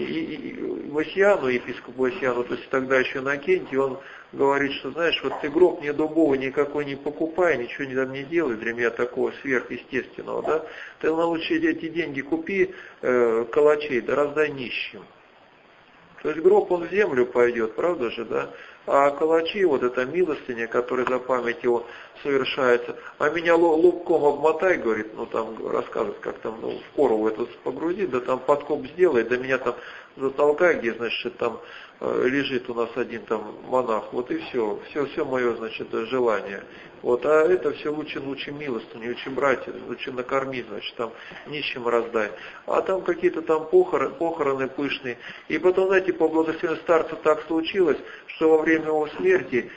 и Васьяну, епископу Васьяну, то есть тогда еще Иннокентий, он говорит, что, знаешь, вот ты гроб мне дубовый никакой не покупай, ничего там не делай для меня такого сверхъестественного, да, ты лучше эти деньги купи, калачей, да раздай нищим. То есть гроб он в землю пойдет, правда же, да? А калачи, вот эта милостыня, которая за память его совершается, а меня лубком обмотай, говорит, ну там рассказывает, как там, ну, в корову это погрузи, да там подкоп сделай, да меня там затолкай, где, значит, там лежит у нас один там монах, вот и все мое, значит, желание. Вот, а это все лучше милостыню, лучше братья, лучше накорми, значит, там нищим раздай. А там какие-то там похороны пышные. И потом, знаете, по благословению старца так случилось, что во время его смерти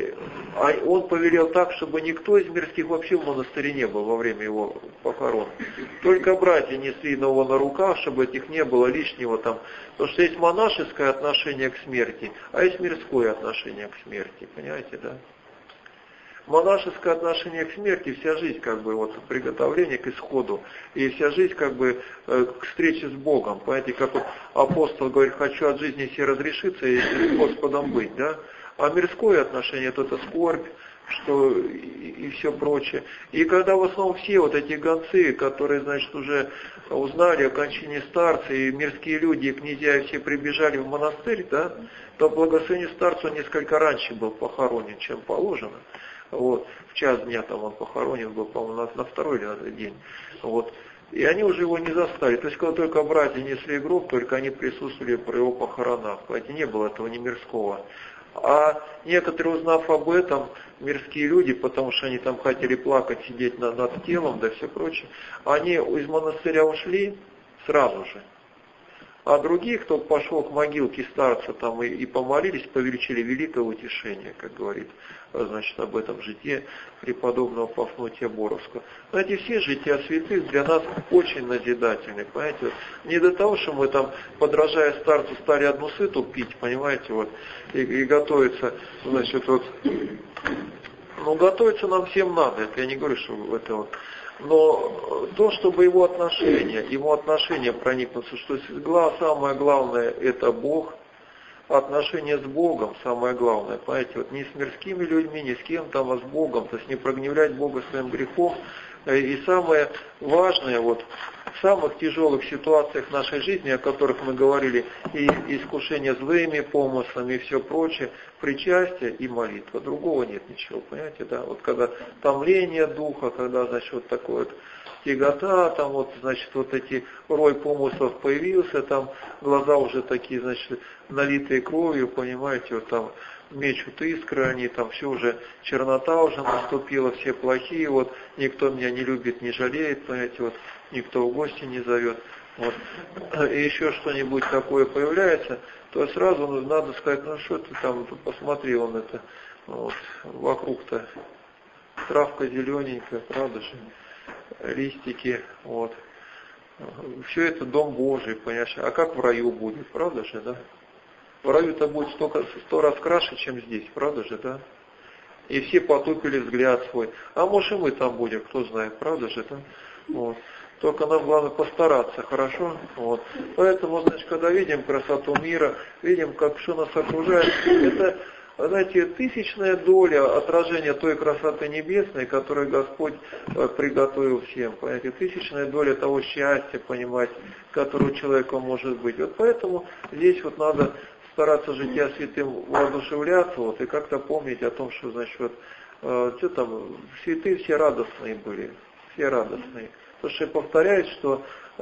он повелел так, чтобы никто из мирских вообще в монастыре не был во время его похорон. Только братья несли его на руках, чтобы этих не было лишнего там. Потому что есть монашеское отношение к смерти, а есть мирское отношение к смерти. Понимаете, да? Монашеское отношение к смерти, вся жизнь как бы вот приготовление к исходу, и вся жизнь как бы к встрече с Богом. Понимаете, как вот апостол говорит, хочу от жизни все разрешиться и с Господом быть, да? А мирское отношение это скорбь, что и все прочее. И когда в основном все вот эти гонцы, которые, значит, уже узнали о кончине старца, и мирские люди, и князья, и все прибежали в монастырь, да, то благословение старцу несколько раньше был похоронен, чем положено. Вот, в час дня там он похоронен был, по-моему, на второй или на третий день. Вот. И они уже его не застали. То есть, когда только братья несли гроб, только они присутствовали при его похоронах. Понимаете, не было этого ни мирского. А некоторые, узнав об этом, мирские люди, потому что они там хотели плакать, сидеть над телом, да все прочее, они из монастыря ушли сразу же. А другие, кто пошел к могилке старца там и помолились, повеличили великое утешение, как говорит, значит, об этом житие преподобного Пафнутия Боровского. Знаете, все жития святых для нас очень назидательны, понимаете, вот, не до того, что мы там, подражая старцу, стали одну сыту пить, понимаете, вот, и готовиться, значит, вот, Ну, готовиться нам всем надо, это я не говорю, что это вот. Но то, чтобы его отношение проникнуться, что самое главное это Бог, отношение с Богом самое главное, понимаете, вот не с мирскими людьми, не с кем там, а с Богом, то есть не прогневлять Бога своим грехом. И самое важное, вот в самых тяжелых ситуациях нашей жизни, о которых мы говорили, и искушение злыми помыслами и все прочее, причастие и молитва. Другого нет ничего, понимаете, да? Вот когда томление духа, когда, значит, вот такое вот тягота, там вот, значит, вот эти рой помыслов появился, там глаза уже такие, значит, налитые кровью, понимаете, вот там мечут искры, они там все уже, чернота уже наступила, все плохие, вот никто меня не любит, не жалеет, понимаете, вот никто в гости не зовет, вот. И еще что-нибудь такое появляется, то сразу надо сказать, ну что ты там, посмотри, он это, вот, вокруг-то травка зелененькая, правда же, листики, вот. Все это дом Божий, понимаешь, а как в раю будет, правда же, да? В раю-то будет 100 раз краше, чем здесь, правда же, да? И все потупили взгляд свой. А может и мы там будем, кто знает, правда же, да? Вот. Только нам главное постараться, хорошо? Вот. Поэтому, значит, когда видим красоту мира, видим, как что нас окружает, это, знаете, тысячная доля отражения той красоты небесной, которую Господь приготовил всем. Понимаете, тысячная доля того счастья, понимать, которое у человека может быть. Вот поэтому здесь вот надо стараться жития святым воодушевляться, вот, и как-то помнить о том, что, значит, вот, что там, святые все радостные были, все радостные. Потому что повторяет, что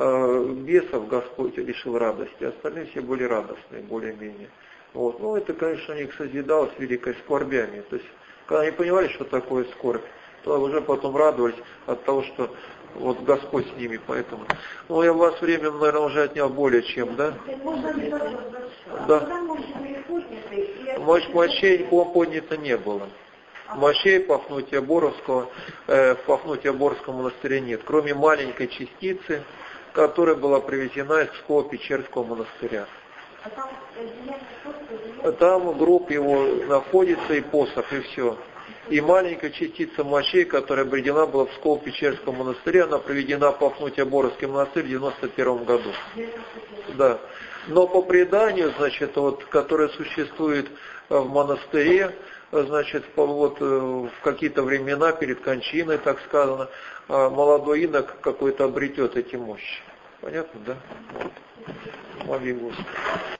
бесов Господь лишил радости, остальные все были радостные, более-менее. Вот. Ну, это, конечно, у них созидалось великой скорбями. То есть, когда они понимали, что такое скорбь, то уже потом радовались от того, что вот Господь с ними, поэтому. Ну, я у вас время, наверное, уже отнял более чем, да? Да. Мощей поднято не было. Мощей Пафнутия Боровского, в Пафнутия-Борском монастыре нет, кроме маленькой частицы, которая была привезена из Псково-Печерского монастыря. Там гроб его находится и посох, и все. И маленькая частица мощей, которая приведена была в Псково-Печерском монастыре, она приведена в Пафнутия-Борский монастырь в 91 году. Да. Но по преданию, значит, вот, которое существует в монастыре, значит, вот в какие-то времена перед кончиной, так сказано, молодой инок какой-то обретет эти мощи. Понятно, да? Вот. Моли Господи.